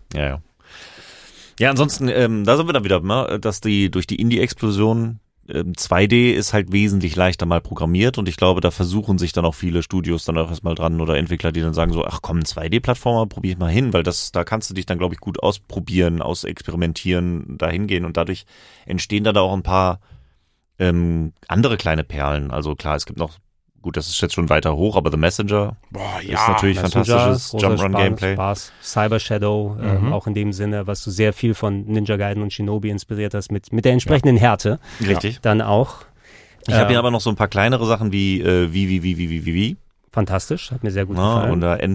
Ja, ansonsten, da sind wir dann wieder, ne, dass durch die Indie-Explosion 2D ist halt wesentlich leichter mal programmiert und ich glaube, da versuchen sich dann auch viele Studios dann auch erstmal dran oder Entwickler, die dann sagen so, ach komm, 2D-Plattformer, probier ich mal hin, weil da kannst du dich dann, glaube ich, gut ausprobieren, ausexperimentieren, da hingehen und dadurch entstehen dann auch ein paar andere kleine Perlen. Also klar, es gibt noch, gut, das ist jetzt schon weiter hoch, aber The Messenger ist natürlich fantastisches Jump-Run-Gameplay. Cyber Shadow, auch in dem Sinne, was du sehr viel von Ninja Gaiden und Shinobi inspiriert hast, mit der entsprechenden Härte. Richtig. Dann auch. Ich habe hier aber noch so ein paar kleinere Sachen wie Fantastisch, hat mir sehr gut gefallen. Oder N++,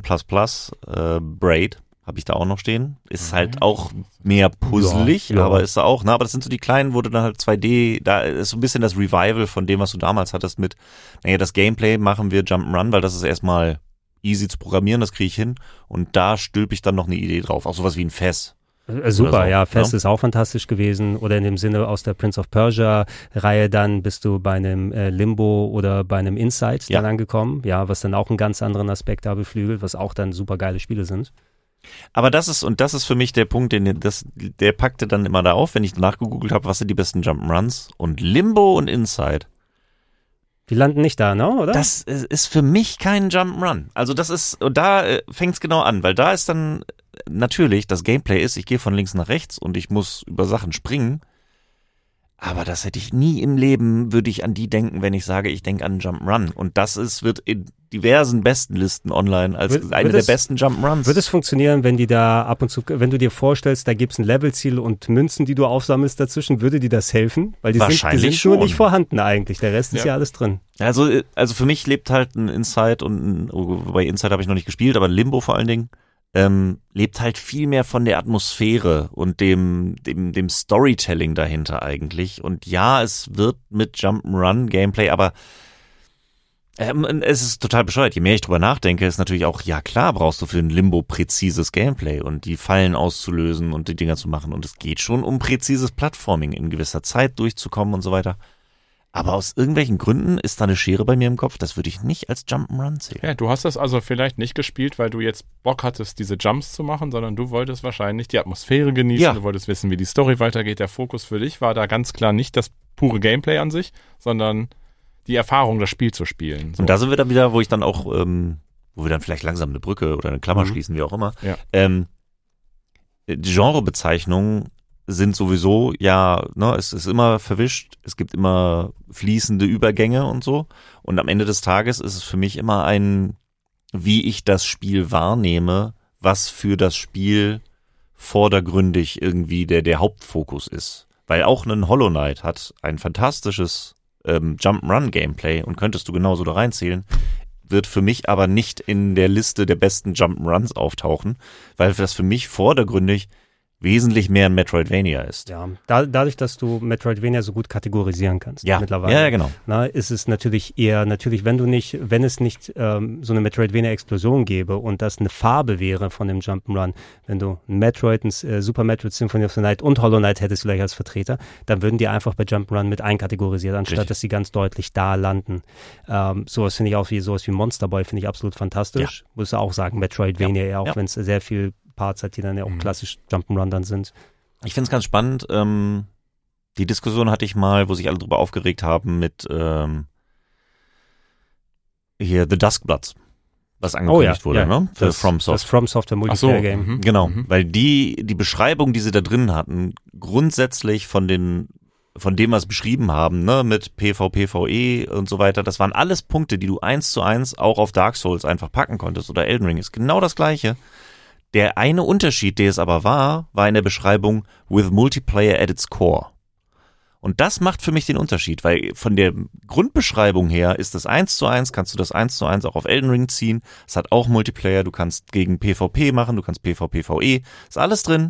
Braid habe ich da auch noch stehen. Ist halt auch mehr puzzelig, aber ist da auch, aber das sind so die kleinen, wo du dann halt 2D, da ist so ein bisschen das Revival von dem, was du damals hattest mit, das Gameplay machen wir Jump'n'Run, weil das ist erstmal easy zu programmieren, das kriege ich hin und da stülpe ich dann noch eine Idee drauf, auch sowas wie ein Fess. Super, so, Fest ist auch fantastisch gewesen oder in dem Sinne aus der Prince of Persia Reihe dann bist du bei einem Limbo oder bei einem Insight dann angekommen, was dann auch einen ganz anderen Aspekt da beflügelt, was auch dann super geile Spiele sind. Aber das ist für mich der Punkt, der packte dann immer da auf, wenn ich nachgegoogelt habe, was sind die besten Jump'n'Runs, und Limbo und Inside. Die landen nicht da, ne, oder? Das ist für mich kein Jump'n'Run. Also und da fängt's genau an, weil da ist dann natürlich, das Gameplay ist, ich gehe von links nach rechts und ich muss über Sachen springen. Aber das hätte ich nie im Leben, würde ich an die denken, wenn ich sage, ich denke an Jump'n'Run. Und das wird in diversen Bestenlisten online als eine der besten Jump'n'Runs. Würde es funktionieren, wenn die da ab und zu, wenn du dir vorstellst, da gibt's ein Levelziel und Münzen, die du aufsammelst dazwischen, würde dir das helfen? Weil die sind nur nicht vorhanden eigentlich. Der Rest ist ja alles drin. Also für mich lebt halt ein Inside wobei Inside habe ich noch nicht gespielt, aber Limbo vor allen Dingen, lebt halt viel mehr von der Atmosphäre und dem Storytelling dahinter eigentlich. Und ja, es wird mit Jump'n'Run-Gameplay, aber es ist total bescheuert. Je mehr ich drüber nachdenke, ist natürlich auch, ja klar, brauchst du für ein Limbo präzises Gameplay und die Fallen auszulösen und die Dinger zu machen. Und es geht schon um präzises Plattforming, in gewisser Zeit durchzukommen und so weiter. Aber aus irgendwelchen Gründen ist da eine Schere bei mir im Kopf. Das würde ich nicht als Jump'n'Run sehen. Ja, du hast das also vielleicht nicht gespielt, weil du jetzt Bock hattest, diese Jumps zu machen, sondern du wolltest wahrscheinlich die Atmosphäre genießen. Ja. Du wolltest wissen, wie die Story weitergeht. Der Fokus für dich war da ganz klar nicht das pure Gameplay an sich, sondern die Erfahrung, das Spiel zu spielen. So. Und da sind wir dann wieder, wo ich dann auch, wo wir dann vielleicht langsam eine Brücke oder eine Klammer schließen, wie auch immer. Ja. Die Genrebezeichnungen sind sowieso, es ist immer verwischt, es gibt immer fließende Übergänge und so. Und am Ende des Tages ist es für mich immer wie ich das Spiel wahrnehme, was für das Spiel vordergründig irgendwie der Hauptfokus ist. Weil auch ein Hollow Knight hat ein fantastisches Jump'n'Run-Gameplay und könntest du genauso da reinzählen, wird für mich aber nicht in der Liste der besten Jump'n'Runs auftauchen, weil das für mich vordergründig wesentlich mehr ein Metroidvania ist. Ja, dadurch, dass du Metroidvania so gut kategorisieren kannst mittlerweile. Ja, genau. Ist es natürlich wenn es nicht so eine Metroidvania-Explosion gäbe und das eine Farbe wäre von dem Jump'n'Run, wenn du ein Metroid, ein Super Metroid Symphony of the Night und Hollow Knight hättest vielleicht als Vertreter, dann würden die einfach bei Jump'n'Run mit einkategorisiert, anstatt dass sie ganz deutlich da landen. Sowas finde ich auch sowas wie Monster Boy finde ich absolut fantastisch. Ja. Muss auch sagen, Metroidvania, auch wenn es sehr viel Parts hat, die dann ja auch klassisch Jump'n'Run dann sind. Ich finde es ganz spannend. Die Diskussion hatte ich mal, wo sich alle drüber aufgeregt haben mit hier The Duskbloods, was angekündigt wurde, ne? Für From Software. Das From Software Multiplayer-Game. Genau, weil die Beschreibung, die sie da drin hatten, grundsätzlich von dem, was beschrieben haben, ne, mit PvP, PvE und so weiter, das waren alles Punkte, die du 1:1 auch auf Dark Souls einfach packen konntest oder Elden Ring ist genau das Gleiche. Der eine Unterschied, der es aber war in der Beschreibung with Multiplayer at its core. Und das macht für mich den Unterschied, weil von der Grundbeschreibung her ist das 1:1, kannst du das 1:1 auch auf Elden Ring ziehen. Es hat auch Multiplayer, du kannst gegen PvP machen, du kannst PvP, PvE, ist alles drin.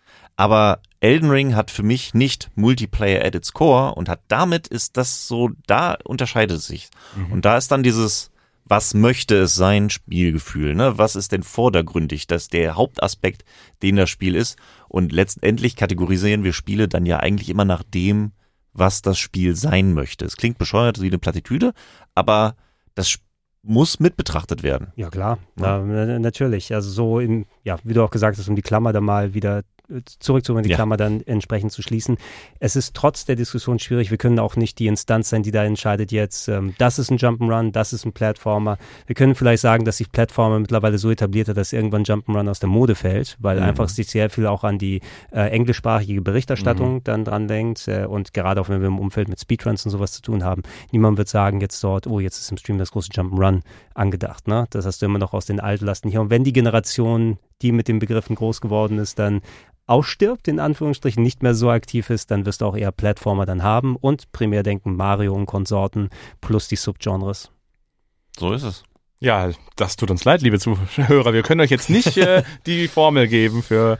Aber Elden Ring hat für mich nicht Multiplayer at its core und damit ist das so, da unterscheidet es sich. Und da ist dann dieses, was möchte es sein, Spielgefühl, ne? Was ist denn vordergründig, dass der Hauptaspekt, den das Spiel ist? Und letztendlich kategorisieren wir Spiele dann ja eigentlich immer nach dem, was das Spiel sein möchte. Es klingt bescheuert wie eine Plattitüde, aber das muss mit betrachtet werden. Ja, klar, natürlich. Also so wie du auch gesagt hast, um die Klammer da mal wieder zurückzuholen, die Klammer dann entsprechend zu schließen. Es ist trotz der Diskussion schwierig. Wir können auch nicht die Instanz sein, die da entscheidet jetzt, das ist ein Jump'n'Run, das ist ein Plattformer. Wir können vielleicht sagen, dass sich Plattformer mittlerweile so etabliert hat, dass irgendwann Jump'n'Run aus der Mode fällt, weil einfach sich sehr viel auch an die englischsprachige Berichterstattung dann dran denkt und gerade auch wenn wir im Umfeld mit Speedruns und sowas zu tun haben, niemand wird sagen jetzt dort, jetzt ist im Stream das große Jump'n'Run angedacht. Ne? Das hast du immer noch aus den Altlasten hier. Und wenn die Generation, die mit den Begriffen groß geworden ist, dann ausstirbt, in Anführungsstrichen, nicht mehr so aktiv ist, dann wirst du auch eher Plattformer dann haben und primär denken Mario und Konsorten plus die Subgenres. So ist es. Ja, das tut uns leid, liebe Zuhörer. Wir können euch jetzt nicht die Formel geben für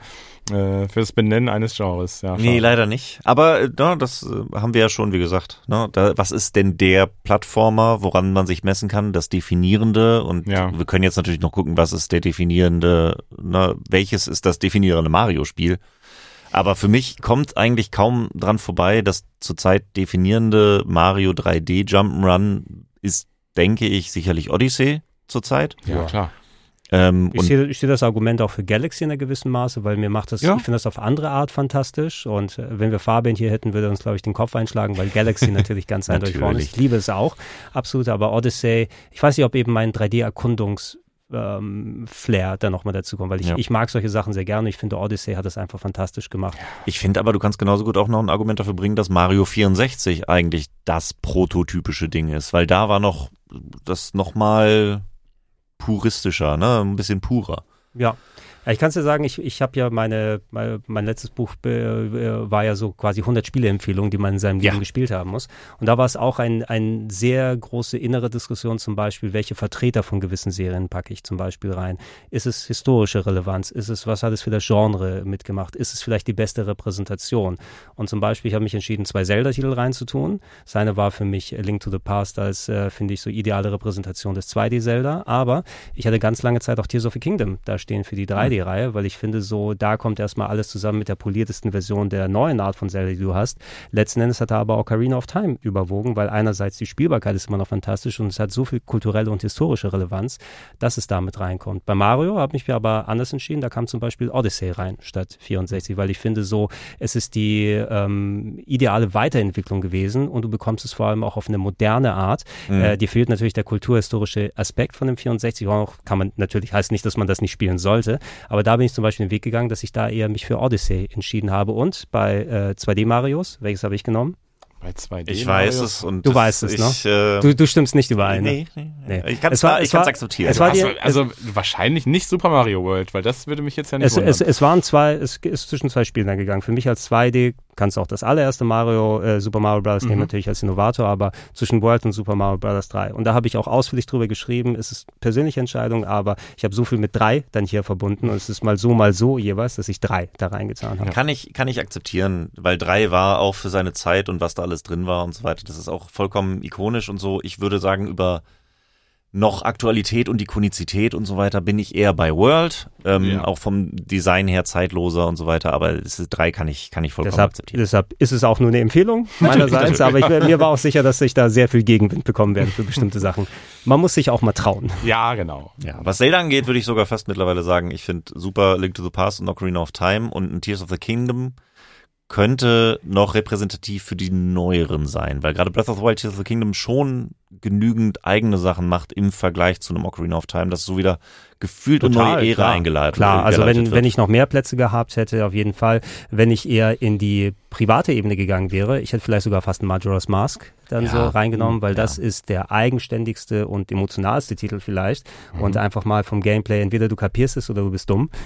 das Benennen eines Genres. Ja, nee, leider nicht. Aber das haben wir ja schon, wie gesagt. Was ist denn der Plattformer, woran man sich messen kann? Das Definierende. Und wir können jetzt natürlich noch gucken, was ist der definierende, welches ist das definierende Mario-Spiel? Aber für mich kommt eigentlich kaum dran vorbei, das zurzeit definierende Mario 3D Jump'n'Run ist, denke ich, sicherlich Odyssey zurzeit. Ja, klar. Ich sehe das Argument auch für Galaxy in einer gewissen Maße, weil mir macht das, ich finde das auf andere Art fantastisch und wenn wir Fabian hier hätten, würde er uns, glaube ich, den Kopf einschlagen, weil Galaxy natürlich ganz eindeutig vorne ist. Ich liebe es auch, absolut, aber Odyssey, ich weiß nicht, ob eben mein 3D-Erkundungs- Flair dann nochmal dazu kommt, weil ich mag solche Sachen sehr gerne. Ich finde, Odyssey hat das einfach fantastisch gemacht. Ich finde aber, du kannst genauso gut auch noch ein Argument dafür bringen, dass Mario 64 eigentlich das prototypische Ding ist, weil da war noch das nochmal puristischer, ne? Ein bisschen purer. Ja. Ich kann es dir sagen, ich habe ja mein letztes Buch war ja so quasi 100 Spieleempfehlungen, die man in seinem Leben gespielt haben muss. Und da war es auch eine sehr große innere Diskussion zum Beispiel, welche Vertreter von gewissen Serien packe ich zum Beispiel rein. Ist es historische Relevanz? Was hat es für das Genre mitgemacht? Ist es vielleicht die beste Repräsentation? Und zum Beispiel, ich habe mich entschieden, 2 Zelda-Titel reinzutun. Seine war für mich A Link to the Past als, finde ich, so ideale Repräsentation des 2D-Zelda. Aber ich hatte ganz lange Zeit auch Tears of the Kingdom da stehen für die 3D. Reihe, weil ich finde, so da kommt erstmal alles zusammen mit der poliertesten Version der neuen Art von Zelda, die du hast. Letzten Endes hat er aber Ocarina of Time überwogen, weil einerseits die Spielbarkeit ist immer noch fantastisch und es hat so viel kulturelle und historische Relevanz, dass es damit reinkommt. Bei Mario habe ich mir aber anders entschieden, da kam zum Beispiel Odyssey rein statt 64, weil ich finde so, es ist die ideale Weiterentwicklung gewesen und du bekommst es vor allem auch auf eine moderne Art. Dir fehlt natürlich der kulturhistorische Aspekt von dem 64, auch kann man natürlich, heißt nicht, dass man das nicht spielen sollte, aber da bin ich zum Beispiel den Weg gegangen, dass ich da eher mich für Odyssey entschieden habe. Und bei 2D-Marios, welches habe ich genommen? Bei 2D ich weiß es. Und du weißt es, ne? Du stimmst nicht überein. Nee. Ich kann es akzeptieren. Also wahrscheinlich nicht Super Mario World, weil das würde mich jetzt ja nicht wundern. Es ist zwischen 2 Spielen dann gegangen. Für mich als 2D kannst du auch das allererste Mario, Super Mario Bros. Nehmen, natürlich als Innovator, aber zwischen World und Super Mario Bros. 3. Und da habe ich auch ausführlich drüber geschrieben. Es ist persönliche Entscheidung, aber ich habe so viel mit 3 dann hier verbunden und es ist mal so jeweils, dass ich 3 da reingetan habe. Kann ich akzeptieren, weil 3 war auch für seine Zeit und was da alles drin war und so weiter. Das ist auch vollkommen ikonisch und so. Ich würde sagen, über noch Aktualität und Ikonizität und so weiter bin ich eher bei World, auch vom Design her zeitloser und so weiter, aber 3 kann ich vollkommen akzeptieren. Deshalb ist es auch nur eine Empfehlung meinerseits, aber mir war auch sicher, dass ich da sehr viel Gegenwind bekommen werde für bestimmte Sachen. Man muss sich auch mal trauen. Ja, genau. Ja, was Zelda angeht, würde ich sogar fast mittlerweile sagen, ich finde super Link to the Past und Ocarina of Time und ein Tears of the Kingdom könnte noch repräsentativ für die neueren sein, weil gerade Breath of the Wild, Tears of the Kingdom schon genügend eigene Sachen macht im Vergleich zu einem Ocarina of Time, dass so wieder gefühlt eine neue Ära eingeleitet. Klar, also wenn ich noch mehr Plätze gehabt hätte, auf jeden Fall, wenn ich eher in die private Ebene gegangen wäre, ich hätte vielleicht sogar fast einen Majora's Mask dann so reingenommen, weil das ist der eigenständigste und emotionalste Titel vielleicht und einfach mal vom Gameplay, entweder du kapierst es oder du bist dumm,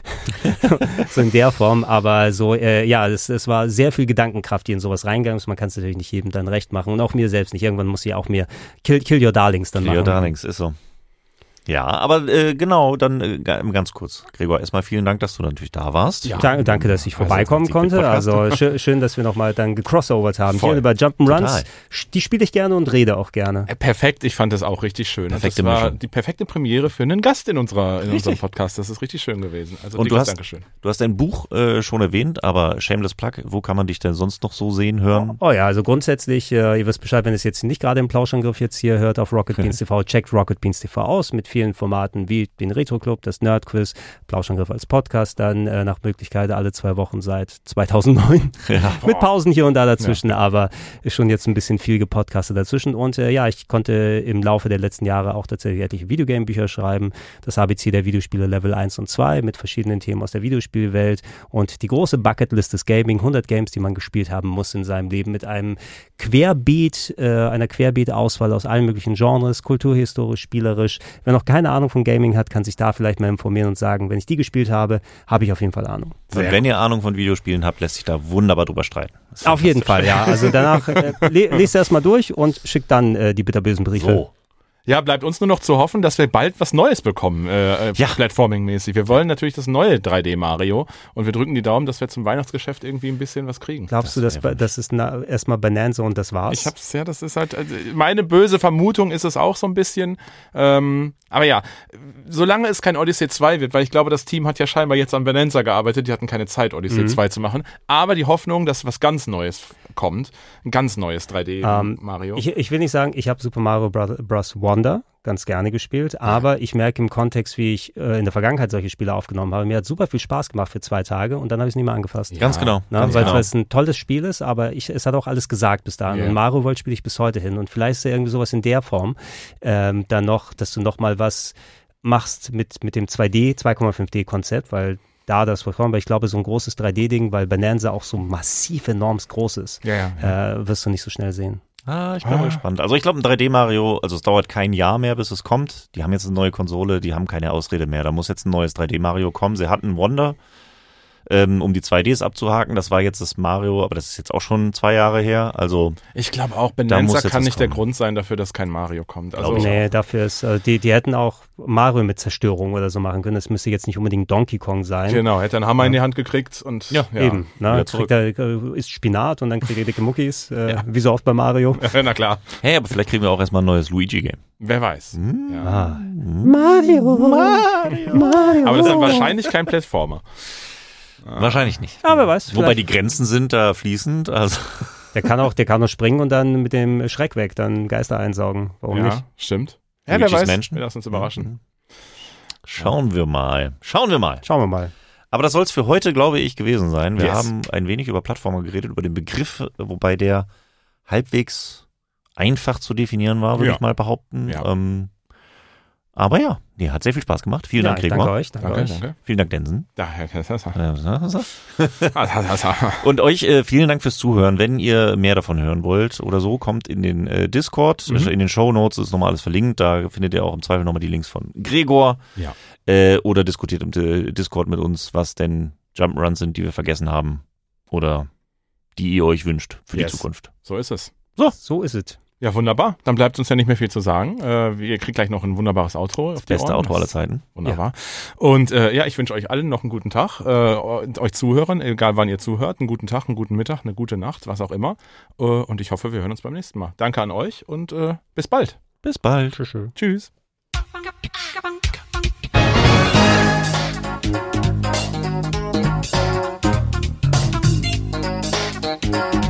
so in der Form, aber so, es war sehr viel Gedankenkraft, die in sowas reingegangen ist, man kann es natürlich nicht jedem dann recht machen und auch mir selbst nicht, irgendwann muss ich auch mir Kill Your Darlings dann machen. Kill Your Darlings, ist so. Ja, aber genau, dann ganz kurz. Gregor, erstmal vielen Dank, dass du natürlich da warst. Ja. Danke, dass ich vorbeikommen konnte. Also schön, dass wir nochmal dann gecrossovert haben. Voll. Hier über Jump'n'Runs, die spiele ich gerne und rede auch gerne. Perfekt, ich fand das auch richtig schön. Das war die perfekte Premiere für einen Gast in unserem Podcast. Das ist richtig schön gewesen. Also und Dankeschön. Du hast dein Buch schon erwähnt, aber Shameless Plug, wo kann man dich denn sonst noch so sehen, hören? Oh ja, also grundsätzlich, ihr wisst Bescheid, wenn es jetzt nicht gerade im Plauschangriff jetzt hier hört auf Rocket Beans TV, checkt Rocket Beans TV aus mit vielen Formaten wie den Retro Club, das Nerd Quiz, Plauschangriff als Podcast, dann nach Möglichkeit alle 2 Wochen seit 2009. Ja. Mit Pausen hier und da dazwischen, aber ist schon jetzt ein bisschen viel gepodcastet dazwischen. Und ich konnte im Laufe der letzten Jahre auch tatsächlich etliche Videogame-Bücher schreiben. Das ABC der Videospiele Level 1 und 2 mit verschiedenen Themen aus der Videospielwelt und die große Bucketlist des Gaming, 100 Games, die man gespielt haben muss in seinem Leben mit einem einer Querbeet-Auswahl aus allen möglichen Genres, kulturhistorisch, spielerisch. Wer noch keine Ahnung von Gaming hat, kann sich da vielleicht mal informieren und sagen, wenn ich die gespielt habe, habe ich auf jeden Fall Ahnung. Und wenn ihr Ahnung von Videospielen habt, lässt sich da wunderbar drüber streiten. Auf jeden Fall, ja. Also danach lest erst mal durch und schickt dann die bitterbösen Briefe. So. Ja, bleibt uns nur noch zu hoffen, dass wir bald was Neues bekommen, Platforming-mäßig. Wir wollen natürlich das neue 3D-Mario und wir drücken die Daumen, dass wir zum Weihnachtsgeschäft irgendwie ein bisschen was kriegen. Glaubst du, das ist erstmal Bonanza und das war's? Das ist halt, meine böse Vermutung ist es auch so ein bisschen, aber ja, solange es kein Odyssey 2 wird, weil ich glaube, das Team hat ja scheinbar jetzt an Bonanza gearbeitet, die hatten keine Zeit, Odyssey 2 zu machen, aber die Hoffnung, dass was ganz Neues kommt, ein ganz neues 3D-Mario. Ich will nicht sagen, ich habe Super Mario Bros. Wonder ganz gerne gespielt, aber ich merke im Kontext, wie ich in der Vergangenheit solche Spiele aufgenommen habe, mir hat super viel Spaß gemacht für 2 Tage und dann habe ich es nie mehr angefasst. Ganz genau. Weil es ein tolles Spiel ist, aber es hat auch alles gesagt bis dahin. Und Mario World spiele ich bis heute hin und vielleicht ist ja irgendwie sowas in der Form dann noch, dass du noch mal was machst mit dem 2,5D-Konzept, weil da das vorkommt, weil ich glaube, so ein großes 3D-Ding, weil Bonanza auch so massiv enorm groß ist, wirst du nicht so schnell sehen. Ich bin mal gespannt. Also ich glaube, ein 3D-Mario, also es dauert kein Jahr mehr, bis es kommt. Die haben jetzt eine neue Konsole, die haben keine Ausrede mehr. Da muss jetzt ein neues 3D-Mario kommen. Sie hatten Wonder, um die 2Ds abzuhaken. Das war jetzt das Mario, aber das ist jetzt auch schon 2 Jahre her. Also ich glaube auch, Bonanza kann nicht der Grund sein dafür, dass kein Mario kommt. Also nee, dafür ist, die hätten auch Mario mit Zerstörung oder so machen können. Das müsste jetzt nicht unbedingt Donkey Kong sein. Genau, hätte einen Hammer in die Hand gekriegt und eben. Isst Spinat und dann kriegt er dicke Muckis, wie so oft bei Mario. Na klar. Hey, aber vielleicht kriegen wir auch erstmal ein neues Luigi-Game. Wer weiß. Mario. Aber das ist dann wahrscheinlich kein Plattformer. Wahrscheinlich nicht. Ja, wer weiß. Wobei die Grenzen sind da fließend. Also der kann auch springen und dann mit dem Schreck weg dann Geister einsaugen. Warum nicht? Stimmt. Ja, wer weiß. Menschen. Wir lassen uns überraschen. Schauen wir mal. Schauen wir mal. Aber das soll es für heute, glaube ich, gewesen sein. Wir haben ein wenig über Plattformer geredet, über den Begriff, wobei der halbwegs einfach zu definieren war, würde ich mal behaupten. Ja. Aber hat sehr viel Spaß gemacht. Vielen Dank, Gregor. Danke euch. Danke. Vielen Dank, Densen. Danke. Und euch vielen Dank fürs Zuhören. Wenn ihr mehr davon hören wollt oder so, kommt in den Discord. In den Shownotes ist nochmal alles verlinkt. Da findet ihr auch im Zweifel nochmal die Links von Gregor. Ja. Oder diskutiert im Discord mit uns, was denn Jump'n'Runs sind, die wir vergessen haben. Oder die ihr euch wünscht für die Zukunft. So ist es. So ist es. Ja, wunderbar. Dann bleibt uns ja nicht mehr viel zu sagen. Ihr kriegt gleich noch ein wunderbares Outro. Das beste Outro aller Zeiten. Wunderbar. Ja. Und ich wünsche euch allen noch einen guten Tag. Euch Zuhörern, egal wann ihr zuhört, einen guten Tag, einen guten Mittag, eine gute Nacht, was auch immer. Und ich hoffe, wir hören uns beim nächsten Mal. Danke an euch und bis bald. Bis bald. Tschüss. Tschüss.